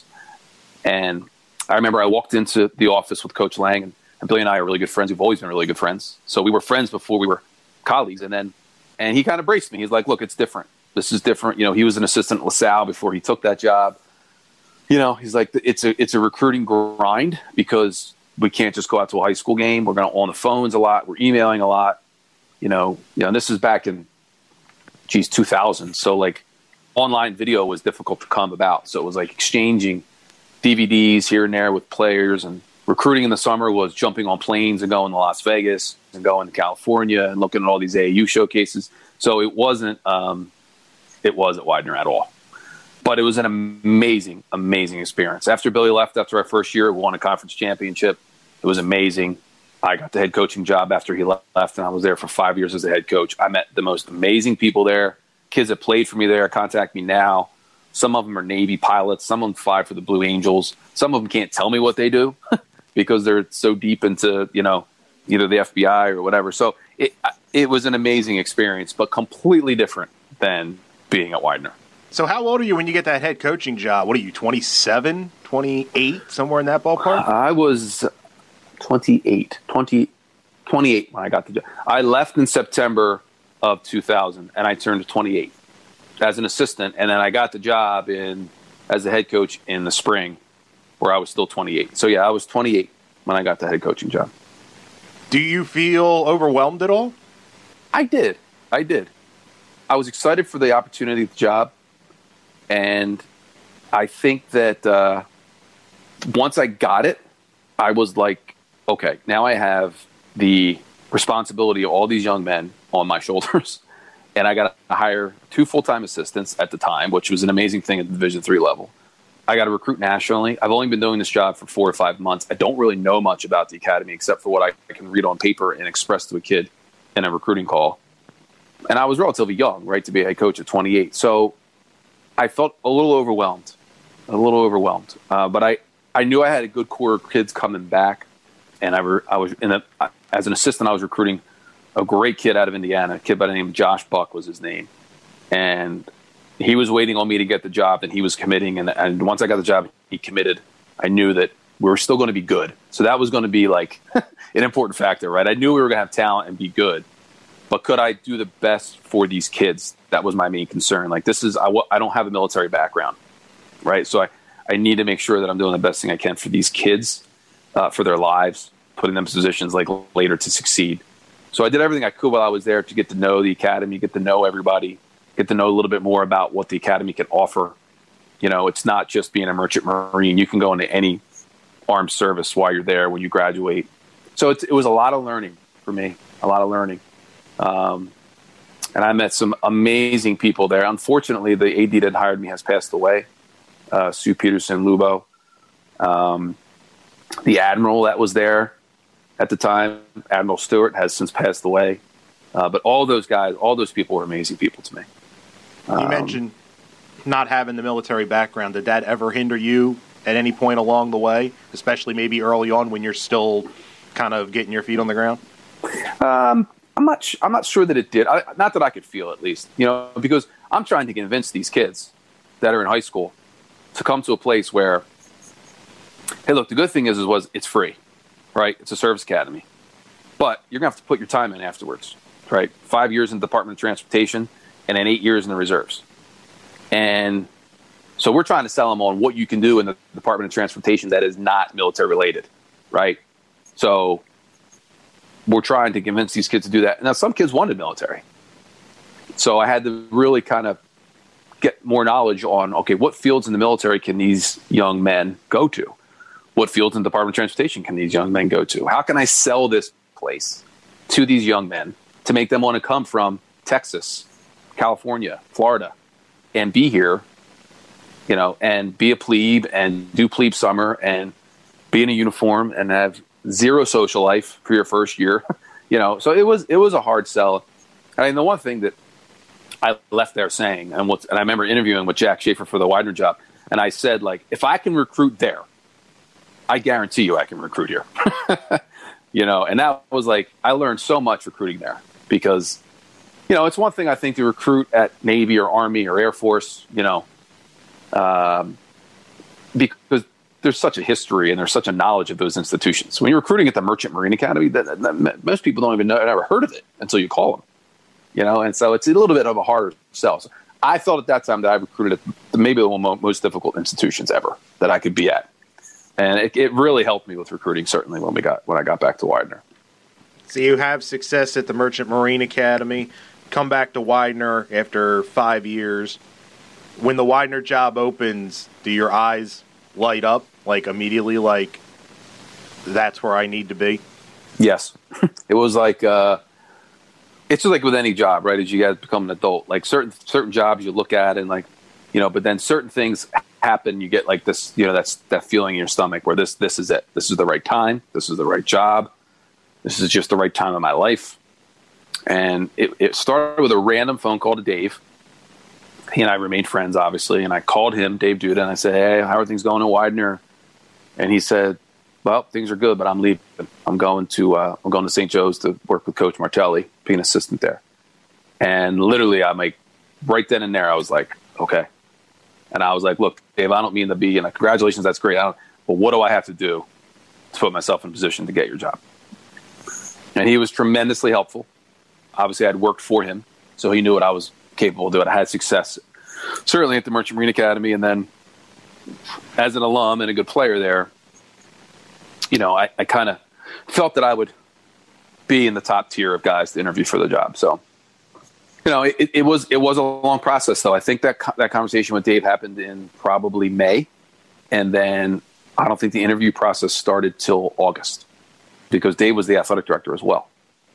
S6: And I remember I walked into the office with Coach Lang, and, and Billy and I are really good friends. We've always been really good friends. So we were friends before we were colleagues. And then, and he kind of braced me. He's like, look, it's different. This is different. You know, he was an assistant at LaSalle before he took that job. You know, he's like, it's a, it's a recruiting grind because we can't just go out to a high school game. We're going to on the phones a lot. We're emailing a lot. You know, you know, and this is back in, geez, two thousand. So like online video was difficult to come about. So it was like exchanging D V Ds here and there with players, and recruiting in the summer was jumping on planes and going to Las Vegas and going to California and looking at all these A A U showcases. So it wasn't, um, it wasn't Widener at all. But it was an amazing, amazing experience. After Billy left, after our first year, we won a conference championship. It was amazing. I got the head coaching job after he left, and I was there for five years as a head coach. I met the most amazing people there. Kids that played for me there contact me now. Some of them are Navy pilots. Some of them fly for the Blue Angels. Some of them can't tell me what they do because they're so deep into, you know, either the F B I or whatever. So it it was an amazing experience, but completely different than being at Widener.
S7: So how old are you when you get that head coaching job? What are you, twenty-seven, twenty-eight, somewhere in that ballpark?
S6: I was twenty-eight, twenty, twenty-eight when I got the job. I left in September of two thousand, and I turned twenty-eight as an assistant, and then I got the job in as the head coach in the spring where I was still twenty-eight. So, yeah, I was twenty-eight when I got the head coaching job.
S7: Do you feel overwhelmed at all?
S6: I did. I did. I was excited for the opportunity of the job. And I think that uh, once I got it, I was like, okay, now I have the responsibility of all these young men on my shoulders. And I got to hire two full-time assistants at the time, which was an amazing thing at the Division three level. I got to recruit nationally. I've only been doing this job for four or five months. I don't really know much about the academy except for what I can read on paper and express to a kid in a recruiting call. And I was relatively young, right, to be a head coach at twenty-eight. So I felt a little overwhelmed, a little overwhelmed. Uh, but I, I knew I had a good core of kids coming back. And I, re, I was in a, as an assistant, I was recruiting a great kid out of Indiana, a kid by the name of Josh Buck was his name. And he was waiting on me to get the job, and he was committing. And, and once I got the job, he committed. I knew that we were still going to be good. So that was going to be like an important factor, right? I knew we were going to have talent and be good. But could I do the best for these kids? That was my main concern. Like, this is, I, I don't have a military background, right? So I, I need to make sure that I'm doing the best thing I can for these kids, uh, for their lives, putting them in positions like later to succeed. So I did everything I could while I was there to get to know the academy, get to know everybody, get to know a little bit more about what the academy can offer. You know, it's not just being a merchant marine. You can go into any armed service while you're there when you graduate. So it's, it was a lot of learning for me, a lot of learning. Um, and I met some amazing people there. Unfortunately, the A D that hired me has passed away, uh, Sue Peterson Lubo. Um, the admiral that was there at the time, Admiral Stewart, has since passed away. Uh, but all those guys, all those people were amazing people to me.
S7: You um, mentioned not having the military background. Did that ever hinder you at any point along the way, especially maybe early on when you're still kind of getting your feet on the ground?
S6: Um, I'm not. I'm not sure that it did. I, not that I could feel, at least. You know, because I'm trying to convince these kids that are in high school to come to a place where, hey, look, the good thing is, is was it's free, right? It's a service academy, but you're gonna have to put your time in afterwards, right? Five years in the Department of Transportation, and then eight years in the reserves, and so we're trying to sell them on what you can do in the Department of Transportation that is not military related, right? So we're trying to convince these kids to do that. Now, some kids wanted military. So I had to really kind of get more knowledge on, okay, what fields in the military can these young men go to? What fields in the Department of Transportation can these young men go to? How can I sell this place to these young men to make them want to come from Texas, California, Florida, and be here you know, and be a plebe and do plebe summer and be in a uniform and have zero social life for your first year, you know. So it was it was a hard sell. I mean, the one thing that I left there saying, and, what, and I remember interviewing with Jack Schaefer for the Widener job, and I said, like, if I can recruit there, I guarantee you I can recruit here. You know, and that was like, I learned so much recruiting there because, you know, it's one thing I think to recruit at Navy or Army or Air Force, you know, um, because there's such a history and there's such a knowledge of those institutions. When you're recruiting at the Merchant Marine Academy, that, that, most people don't even know, never heard of it until you call them, you know, and so it's a little bit of a harder sell. So I felt at that time that I recruited at maybe the one of the most difficult institutions ever that I could be at. And it, it really helped me with recruiting, certainly, when we got when I got back to Widener.
S7: So you have success at the Merchant Marine Academy, come back to Widener after five years. When the Widener job opens, do your eyes light up, like immediately, like, that's where I need to be?
S6: Yes. It was like, uh, it's just like with any job, right, as you guys become an adult. Like, certain certain jobs you look at and, like, you know, but then certain things happen, you get like this, you know, that's that feeling in your stomach where this this is it. This is the right time. This is the right job. This is just the right time of my life. And it, it started with a random phone call to Dave. He and I remained friends, obviously, and I called him, Dave Duda, and I said, hey, how are things going in Widener? And he said, well, things are good, but I'm leaving. I'm going to uh, I'm going to Saint Joe's to work with Coach Martelli, be an assistant there. And literally, I'm like, right then and there, I was like, okay. And I was like, look, Dave, I don't mean to be, and congratulations, that's great. I don't, but what do I have to do to put myself in a position to get your job? And he was tremendously helpful. Obviously, I'd worked for him, so he knew what I was capable of doing. I had success, certainly at the Merchant Marine Academy, and then as an alum and a good player there, you know, I, I kind of felt that I would be in the top tier of guys to interview for the job. So, you know, it, it was it was a long process, though. I think that that conversation with Dave happened in probably May, and then I don't think the interview process started till August because Dave was the athletic director as well.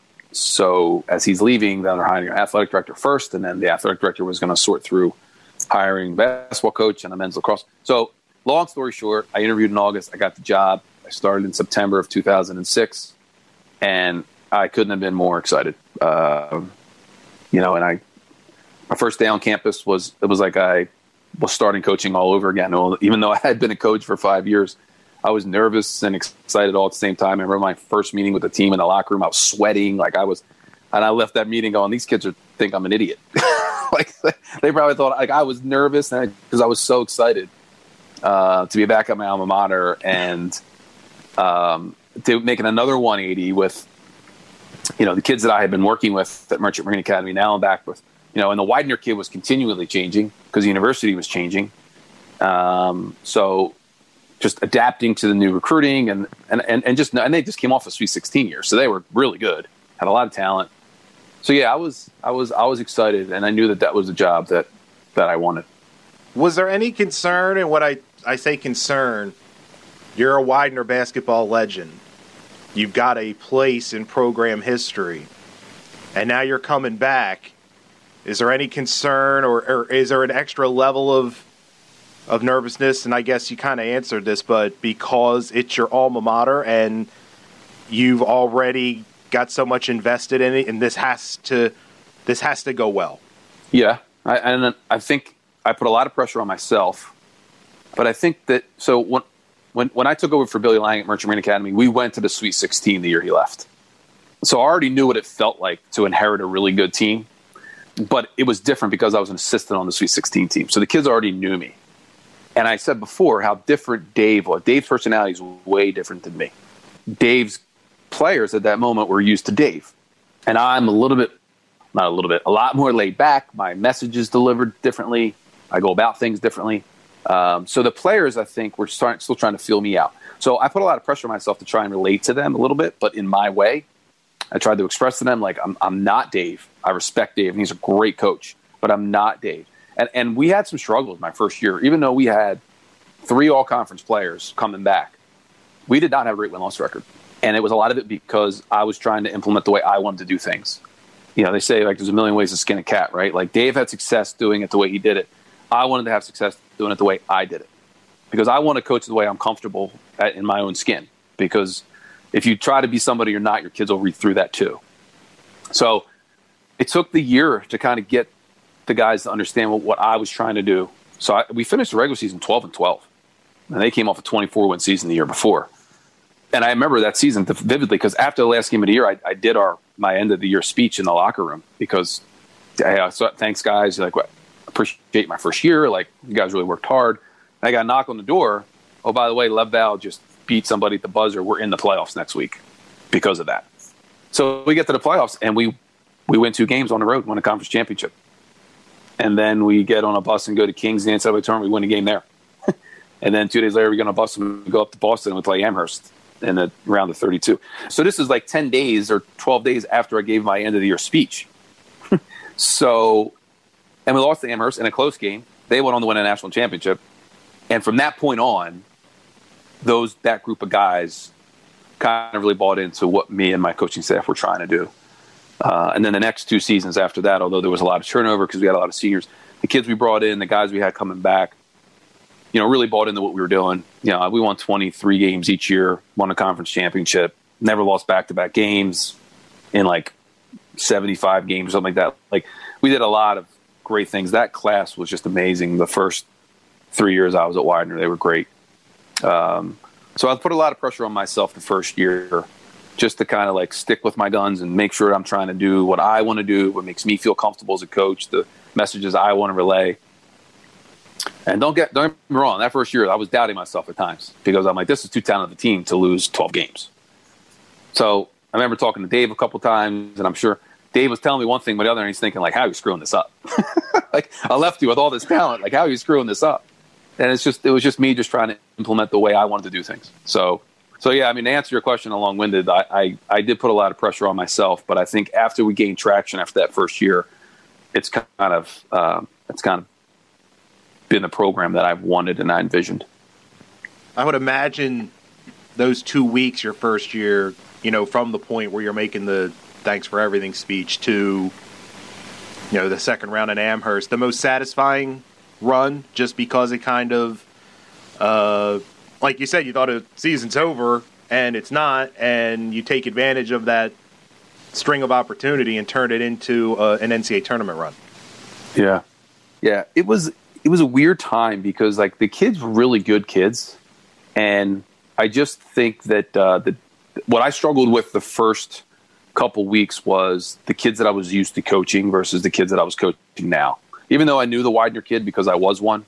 S6: So as he's leaving, then they're hiring an athletic director first, and then the athletic director was going to sort through hiring a basketball coach and a men's lacrosse. So long story short, I interviewed in August. I got the job. I started in September of two thousand six, and I couldn't have been more excited. Uh, You know, and I, my first day on campus was, it was like I was starting coaching all over again. Even though I had been a coach for five years, I was nervous and excited all at the same time. I remember my first meeting with the team in the locker room. I was sweating like I was, and I left that meeting going, these kids are, think I'm an idiot. Like they probably thought like I was nervous because I, I was so excited uh, to be back at my alma mater and um, to making another one eighty with, you know, the kids that I had been working with at Merchant Marine Academy. Now I'm back with, you know, and the Widener kid was continually changing because the university was changing. Um, so just adapting to the new recruiting and, and, and, and just, and they just came off a Sweet sixteen year. So they were really good, had a lot of talent. So yeah, I was, I was, I was excited, and I knew that that was a job that, that I wanted.
S7: Was there any concern? And what I, I say concern, you're a Widener basketball legend. You've got a place in program history, and now you're coming back. Is there any concern, or, or is there an extra level of of nervousness? And I guess you kind of answered this, but because it's your alma mater and you've already got so much invested in it, and this has to this has to go well.
S6: Yeah, I, and I think I put a lot of pressure on myself, but I think that so when. When when I took over for Billy Lang at Merchant Marine Academy, we went to the Sweet sixteen the year he left. So I already knew what it felt like to inherit a really good team, but it was different because I was an assistant on the Sweet sixteen team. So the kids already knew me. And I said before how different Dave was. Dave's personality is way different than me. Dave's players at that moment were used to Dave. And I'm a little bit, not a little bit, a lot more laid back. My message is delivered differently. I go about things differently. Um, so the players, I think, were start, still trying to feel me out. So I put a lot of pressure on myself to try and relate to them a little bit, but in my way. I tried to express to them, like, I'm, I'm not Dave. I respect Dave, and he's a great coach, but I'm not Dave. And, and we had some struggles my first year. Even though we had three all-conference players coming back, we did not have a great win-loss record. And it was a lot of it because I was trying to implement the way I wanted to do things. You know, they say, like, there's a million ways to skin a cat, right? Like, Dave had success doing it the way he did it. I wanted to have success doing it the way I did it. Because I want to coach the way I'm comfortable at, in my own skin. Because if you try to be somebody you're not, your kids will read through that too. So it took the year to kind of get the guys to understand what, what I was trying to do. So I, we finished the regular season twelve and twelve. And they came off a twenty-four win season the year before. And I remember that season vividly because after the last game of the year, I, I did our my end of the year speech in the locker room because, hey, so, thanks, guys. Like, what, appreciate my first year. Like, you guys really worked hard. And I got a knock on the door. Oh, by the way, Lev Val just beat somebody at the buzzer. We're in the playoffs next week because of that. So we get to the playoffs, and we, we win two games on the road, win a conference championship. And then we get on a bus and go to Kings in the N C double A tournament. We win a game there. And then two days later, we get on a bus and we go up to Boston and we play Amherst in the round of thirty-two. So this is like ten days or twelve days after I gave my end-of-the-year speech. So, and we lost to Amherst in a close game. They went on to win a national championship. And from that point on, those that group of guys kind of really bought into what me and my coaching staff were trying to do. Uh, and then the next two seasons after that, although there was a lot of turnover because we had a lot of seniors, the kids we brought in, the guys we had coming back, you know, really bought into what we were doing. You know, we won twenty-three games each year, won a conference championship, never lost back-to-back games in like seventy-five games or something like that. Like, we did a lot of great things. That class was just amazing. The first three years I was at Widener, they were great. Um, so I put a lot of pressure on myself the first year just to kind of like stick with my guns and make sure I'm trying to do what I want to do, what makes me feel comfortable as a coach, the messages I want to relay. And don't get don't get me wrong, that first year I was doubting myself at times because I'm like, this is too talented a team to lose twelve games. So I remember talking to Dave a couple times, and I'm sure Dave was telling me one thing, but the other, and he's thinking like, how are you screwing this up? Like, I left you with all this talent, like, how are you screwing this up? And it's just it was just me just trying to implement the way I wanted to do things. So so yeah, I mean, to answer your question long-winded, I, I, I did put a lot of pressure on myself, but I think after we gained traction after that first year, it's kind of uh, it's kind of been the program that I've wanted and I envisioned.
S7: I would imagine those two weeks, your first year, you know, from the point where you're making the thanks for everything speech to, you know, the second round in Amherst, the most satisfying run, just because it kind of, uh, like you said, you thought the season's over and it's not, and you take advantage of that string of opportunity and turn it into uh, an N C double A tournament run.
S6: Yeah. Yeah. It was, it was a weird time because like the kids were really good kids. And I just think that, uh, the, what I struggled with the first couple weeks was the kids that I was used to coaching versus the kids that I was coaching now. Even though I knew the Widener kid because I was one,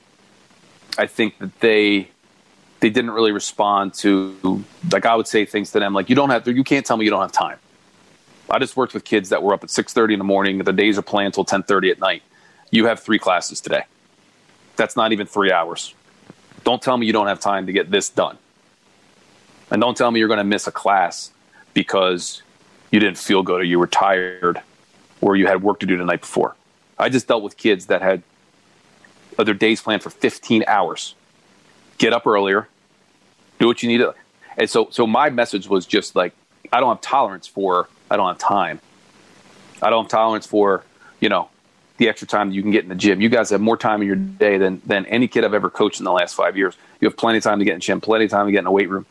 S6: I think that they, they didn't really respond to, like, I would say things to them like, you don't have to, you can't tell me you don't have time. I just worked with kids that were up at six thirty in the morning. The days are planned until ten thirty at night. You have three classes today. That's not even three hours. Don't tell me you don't have time to get this done. And don't tell me you're going to miss a class because you didn't feel good or you were tired or you had work to do the night before. I just dealt with kids that had their days planned for fifteen hours. Get up earlier, do what you need to. And so, so my message was just like, I don't have tolerance for, I don't have time. I don't have tolerance for, you know, the extra time that you can get in the gym. You guys have more time in your day than, than any kid I've ever coached in the last five years. You have plenty of time to get in the gym, plenty of time to get in the weight room.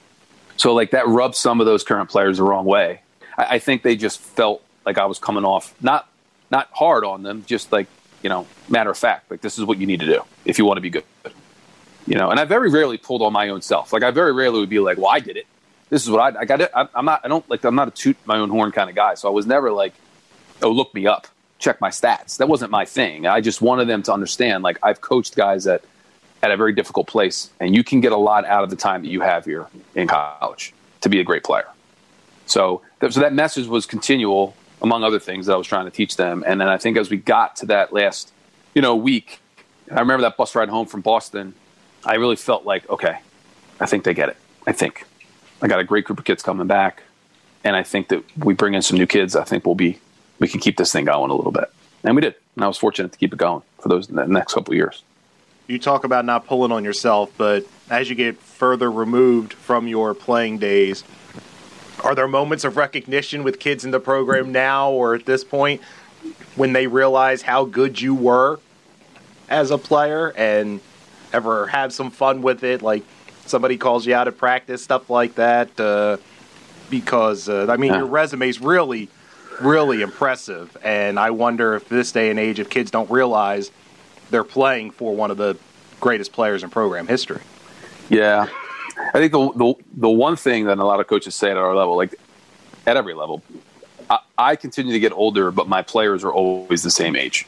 S6: So like that rubs some of those current players the wrong way. I, I think they just felt like I was coming off, not, not hard on them, just like, you know, matter of fact, like this is what you need to do if you want to be good. You know, and I very rarely pulled on my own self. Like I very rarely would be like, well, I did it. This is what I, I got it. I, I'm not, I don't like, I'm not a toot my own horn kind of guy. So I was never like, oh, look me up, check my stats. That wasn't my thing. I just wanted them to understand, like I've coached guys at, at a very difficult place and you can get a lot out of the time that you have here in college to be a great player. So, so that message was continual among other things that I was trying to teach them. And then I think as we got to that last, you know, week, I remember that bus ride home from Boston, I really felt like, okay, I think they get it. I think I got a great group of kids coming back. And I think that we bring in some new kids. I think we'll be, we can keep this thing going a little bit. And we did. And I was fortunate to keep it going for those the next couple of years.
S7: You talk about not pulling on yourself, but as you get further removed from your playing days, are there moments of recognition with kids in the program now or at this point when they realize how good you were as a player and ever have some fun with it? Like somebody calls you out at practice, stuff like that? Uh, because, uh, I mean, yeah. your resume's really, really impressive. And I wonder if this day and age, if kids don't realize they're playing for one of the greatest players in program history.
S6: Yeah. I think the, the the one thing that a lot of coaches say at our level, like at every level, I, I continue to get older, but my players are always the same age.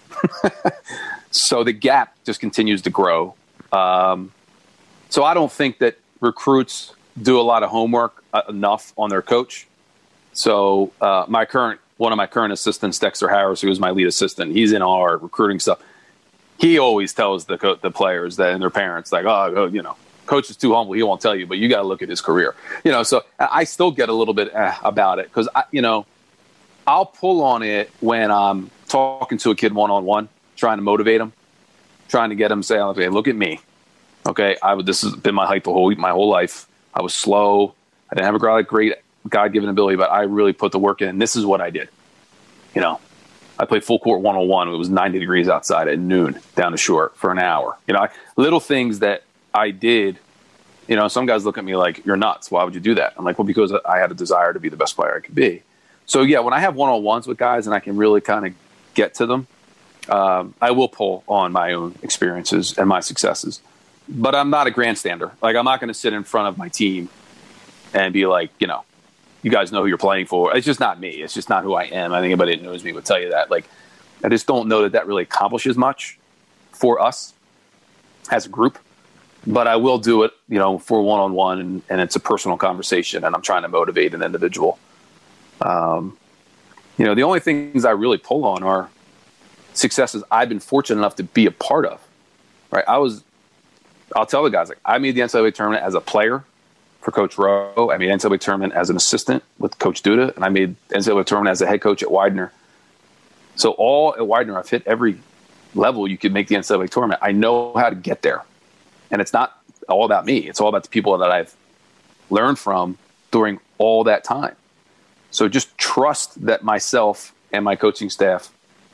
S6: So the gap just continues to grow. Um, so I don't think that recruits do a lot of homework uh, enough on their coach. So uh, my current one of my current assistants, Dexter Harris, who is my lead assistant, he's in our recruiting stuff. He always tells the co- the players that and their parents, like, oh, you know, coach is too humble. He won't tell you, but you got to look at his career. You know, so I still get a little bit eh, about it because, I, you know, I'll pull on it when I'm talking to a kid one-on-one, trying to motivate him, trying to get him to say, okay, look at me. Okay, I would, this has been my height the whole my whole life. I was slow. I didn't have a great God-given ability, but I really put the work in, and this is what I did. You know, I played full court one-on-one. It was ninety degrees outside at noon down the shore for an hour. You know, I, little things that I did. You know, some guys look at me like, you're nuts. Why would you do that? I'm like, well, because I had a desire to be the best player I could be. So, yeah, when I have one-on-ones with guys and I can really kind of get to them, um, I will pull on my own experiences and my successes. But I'm not a grandstander. Like, I'm not going to sit in front of my team and be like, you know, you guys know who you're playing for. It's just not me. It's just not who I am. I think anybody that knows me would tell you that. Like, I just don't know that that really accomplishes much for us as a group. But I will do it, you know, for one-on-one, and, and it's a personal conversation, and I'm trying to motivate an individual. Um, you know, the only things I really pull on are successes I've been fortunate enough to be a part of. Right? I was, I'll tell the guys, like, I made the N C double A tournament as a player for Coach Rowe. I made N C double A tournament as an assistant with Coach Duda, and I made N C double A tournament as a head coach at Widener. So all at Widener, I've hit every level you could make the N C double A tournament. I know how to get there. And it's not all about me. It's all about the people that I've learned from during all that time. So just trust that myself and my coaching staff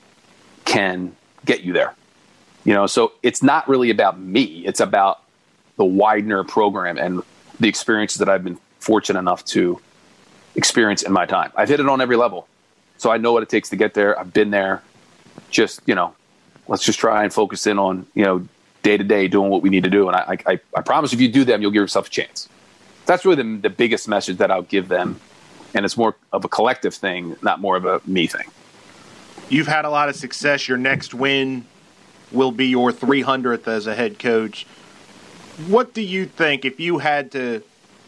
S6: can get you there. You know, so it's not really about me. It's about the Widener program and the experiences that I've been fortunate enough to experience in my time. I've hit it on every level. So I know what it takes to get there. I've been there. Just, you know, let's just try and focus in on, you know, day to day doing what we need to do. And I, I, I promise if you do them, you'll give yourself a chance. That's really the, the biggest message that I'll give them. And it's more of a collective thing, not more of a me thing.
S7: You've had a lot of success. Your next win will be your three hundredth as a head coach. What do you think, if you had to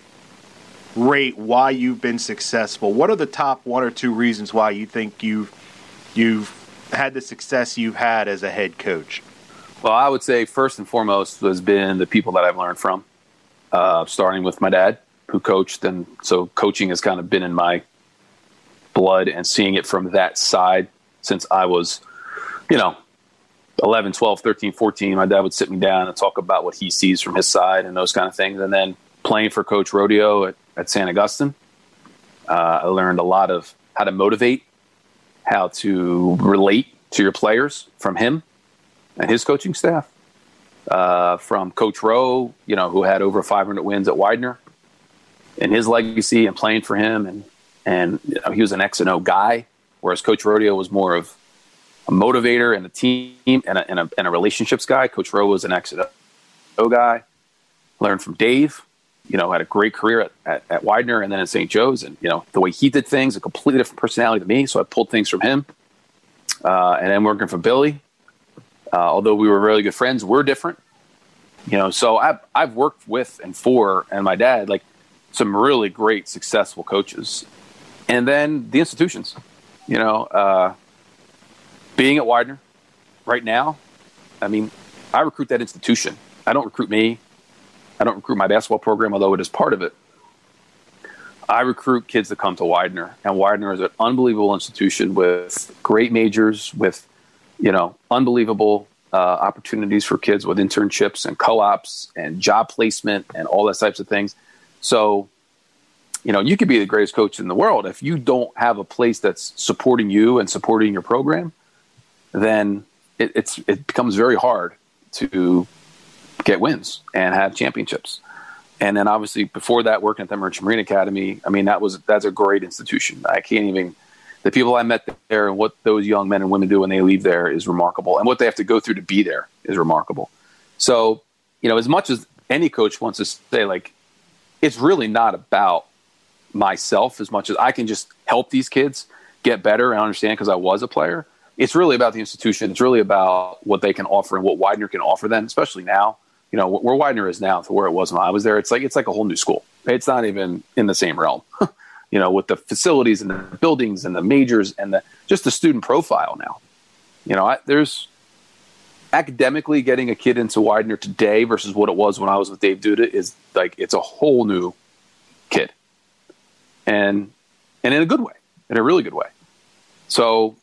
S7: rate why you've been successful, what are the top one or two reasons why you think you've, you've had the success you've had as a head coach?
S6: Well, I would say first and foremost has been the people that I've learned from, uh, starting with my dad, who coached. And so coaching has kind of been in my blood, and seeing it from that side since I was, you know, eleven, twelve, thirteen, fourteen. My dad would sit me down and talk about what he sees from his side and those kind of things. And then playing for Coach Rodeo at, at Saint Augustine, uh, I learned a lot of how to motivate, how to relate to your players from him and his coaching staff, uh, from Coach Rowe, you know, who had over five hundred wins at Widener, and his legacy and playing for him. And, and you know, he was an X and O guy, whereas Coach Rodeo was more of a motivator and a team and a, and a, and a relationships guy. Coach Rowe was an X and O guy. Learned from Dave, you know, had a great career at, at, at Widener and then at Saint Joe's. And, you know, the way he did things, a completely different personality than me. So I pulled things from him. Uh, and then working for Billy. Uh, although we were really good friends, we're different, you know. So I've I've worked with and for and my dad, like, some really great, successful coaches, and then the institutions, you know. Uh, being at Widener right now, I mean, I recruit that institution. I don't recruit me. I don't recruit my basketball program, although it is part of it. I recruit kids that come to Widener, and Widener is an unbelievable institution with great majors, with, you know, unbelievable uh, opportunities for kids with internships and co-ops and job placement and all those types of things. So, you know, you could be the greatest coach in the world. If you don't have a place that's supporting you and supporting your program, then it, it's it becomes very hard to get wins and have championships. And then obviously before that, working at the Merchant Marine Academy, I mean, that was that's a great institution. I can't even – the people I met there and what those young men and women do when they leave there is remarkable. And what they have to go through to be there is remarkable. So, you know, as much as any coach wants to say, like, it's really not about myself as much as I can just help these kids get better and understand because I was a player. It's really about the institution. It's really about what they can offer and what Widener can offer them, especially now. You know, where Widener is now to where it was when I was there, it's like it's like a whole new school. It's not even in the same realm, you know, with the facilities and the buildings and the majors and the just the student profile now. You know, I, there's academically getting a kid into Widener today versus what it was when I was with Dave Duda is like it's a whole new kid, and and in a good way, in a really good way. So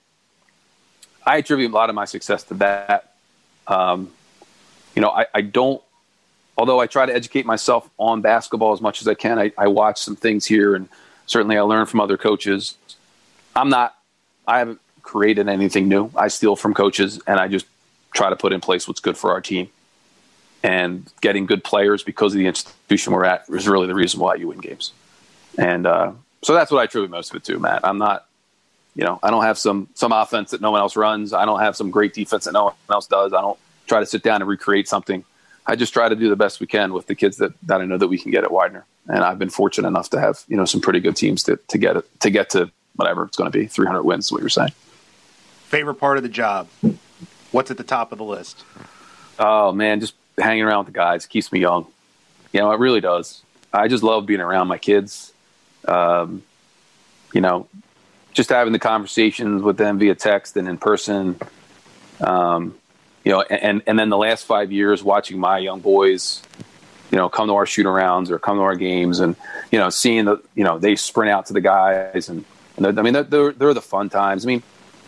S6: I attribute a lot of my success to that. Um, You know, I, I don't, although I try to educate myself on basketball as much as I can, I, I watch some things here and certainly I learn from other coaches. I'm not, I haven't created anything new. I steal from coaches and I just try to put in place what's good for our team. And getting good players because of the institution we're at is really the reason why you win games. And uh, so that's what I attribute most of it to, Matt. I'm not, you know, I don't have some some offense that no one else runs. I don't have some great defense that no one else does. I don't try to sit down and recreate something. I just try to do the best we can with the kids that, that I know that we can get at Widener. And I've been fortunate enough to have, you know, some pretty good teams to, to get it, to get to whatever it's going to be, three hundred wins is what you're saying.
S7: Favorite part of the job? What's at the top of the list?
S6: Oh man, just hanging around with the guys keeps me young. You know, it really does. I just love being around my kids. Um, you know, just having the conversations with them via text and in person. Um, You know, and, and then the last five years watching my young boys, you know, come to our shoot-arounds or come to our games and, you know, seeing the, you know, they sprint out to the guys. And, and I mean, they're, they're the fun times. I mean,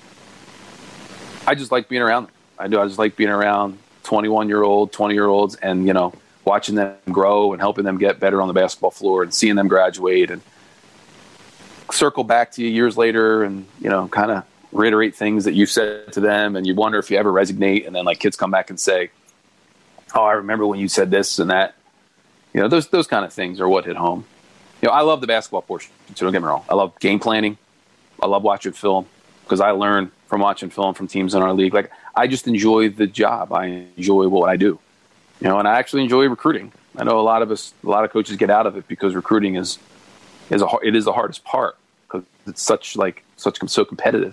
S6: I just like being around them. I do. I just like being around twenty-one-year-old, twenty-year-olds and, you know, watching them grow and helping them get better on the basketball floor and seeing them graduate and circle back to you years later and, you know, kind of reiterate things that you said to them and you wonder if you ever resonate and then like kids come back and say, oh, I remember when you said this and that. You know, those those kind of things are what hit home. You know, I love the basketball portion, so don't get me wrong. I love game planning. I love watching film because I learn from watching film from teams in our league. Like, I just enjoy the job. I enjoy what I do. You know, and I actually enjoy recruiting. I know a lot of us, a lot of coaches get out of it because recruiting is is a it is the hardest part because it's such like such so competitive.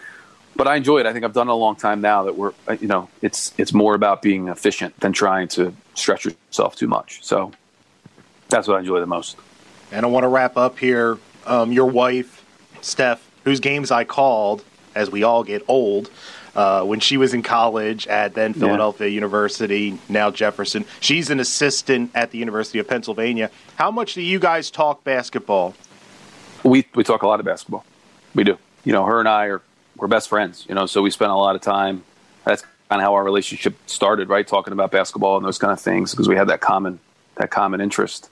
S6: But I enjoy it. I think I've done it a long time now that we're, you know, it's it's more about being efficient than trying to stretch yourself too much. So that's what I enjoy the most.
S7: And I want to wrap up here. Um, your wife, Steph, whose games I called as we all get old, uh, when she was in college at then Philadelphia yeah. University, now Jefferson. She's an assistant at the University of Pennsylvania. How much do you guys talk basketball?
S6: We we talk a lot of basketball. We do. You know, her and I are we're best friends. You know, so we spend a lot of time. That's kind of how our relationship started, right? Talking about basketball and those kind of things because we have that common that common interest.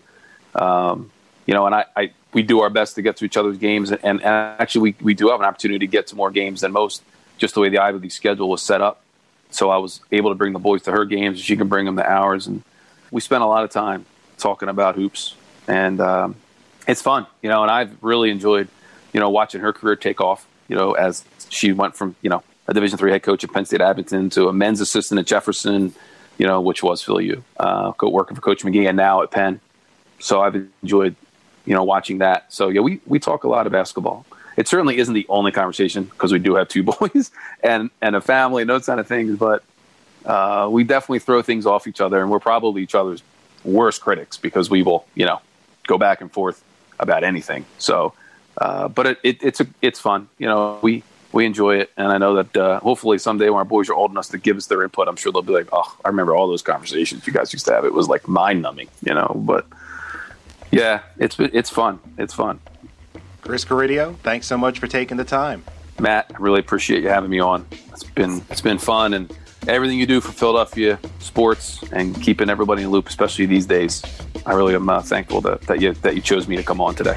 S6: Um, you know, and I, I we do our best to get to each other's games, and, and actually we, we do have an opportunity to get to more games than most, just the way the Ivy League schedule was set up. So I was able to bring the boys to her games, she can bring them to ours, and we spent a lot of time talking about hoops, and um, it's fun, you know. And I've really enjoyed, you know, watching her career take off. You know, as she went from you know a Division three head coach at Penn State Abington to a men's assistant at Jefferson, you know, which was Philly U, uh, working for Coach McGee, and now at Penn. So I've enjoyed, you know, watching that. So yeah, we, we talk a lot of basketball. It certainly isn't the only conversation because we do have two boys and, and a family and those kind of things, but uh, we definitely throw things off each other, and we're probably each other's worst critics because we will, you know, go back and forth about anything. So, uh, but it, it, it's a, it's fun. You know, we, we enjoy it. And I know that uh, hopefully someday when our boys are old enough to give us their input, I'm sure they'll be like, oh, I remember all those conversations you guys used to have. It was like mind numbing, you know, but yeah, it's, it's fun. It's fun.
S7: Chris Caridio, thanks so much for taking the time.
S6: Matt, I really appreciate you having me on. It's been, it's been fun, and everything you do for Philadelphia sports and keeping everybody in the loop, especially these days. I really am uh, thankful that, that you, that you chose me to come on today.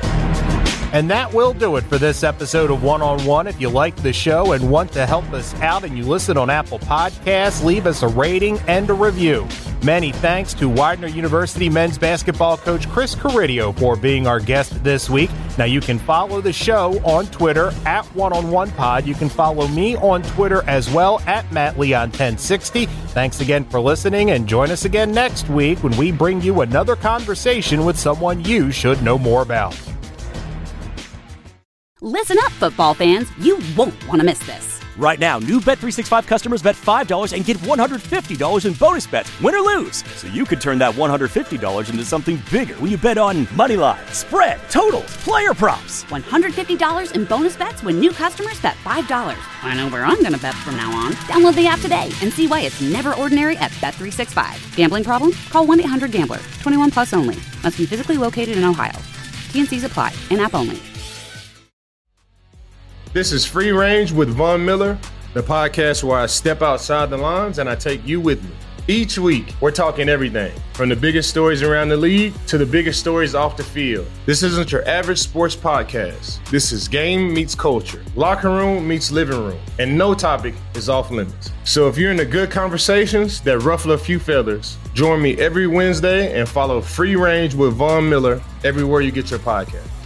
S5: And that will do it for this episode of One on One. If you like the show and want to help us out and you listen on Apple Podcasts, leave us a rating and a review. Many thanks to Widener University men's basketball coach Chris Caridio for being our guest this week. Now you can follow the show on Twitter at one on one pod. You can follow me on Twitter as well at Matt Leon ten sixty. Thanks again for listening, and join us again next week when we bring you another conversation with someone you should know more about.
S1: Listen up, football fans. You won't want to miss this.
S2: Right now, new Bet three sixty-five customers bet five dollars and get one hundred fifty dollars in bonus bets, win or lose. So you could turn that one hundred fifty dollars into something bigger when you bet on money line, spread, totals, player props.
S1: one hundred fifty dollars in bonus bets when new customers bet five dollars. I know where I'm going to bet from now on. Download the app today and see why it's never ordinary at Bet three sixty-five. Gambling problem? Call one eight hundred gambler. twenty-one plus only. Must be physically located in Ohio. T and C's apply. In-app only.
S3: This is Free Range with Von Miller, the podcast where I step outside the lines and I take you with me. Each week, we're talking everything from the biggest stories around the league to the biggest stories off the field. This isn't your average sports podcast. This is game meets culture, locker room meets living room, and no topic is off limits. So if you're into good conversations that ruffle a few feathers, join me every Wednesday and follow Free Range with Von Miller everywhere you get your podcast.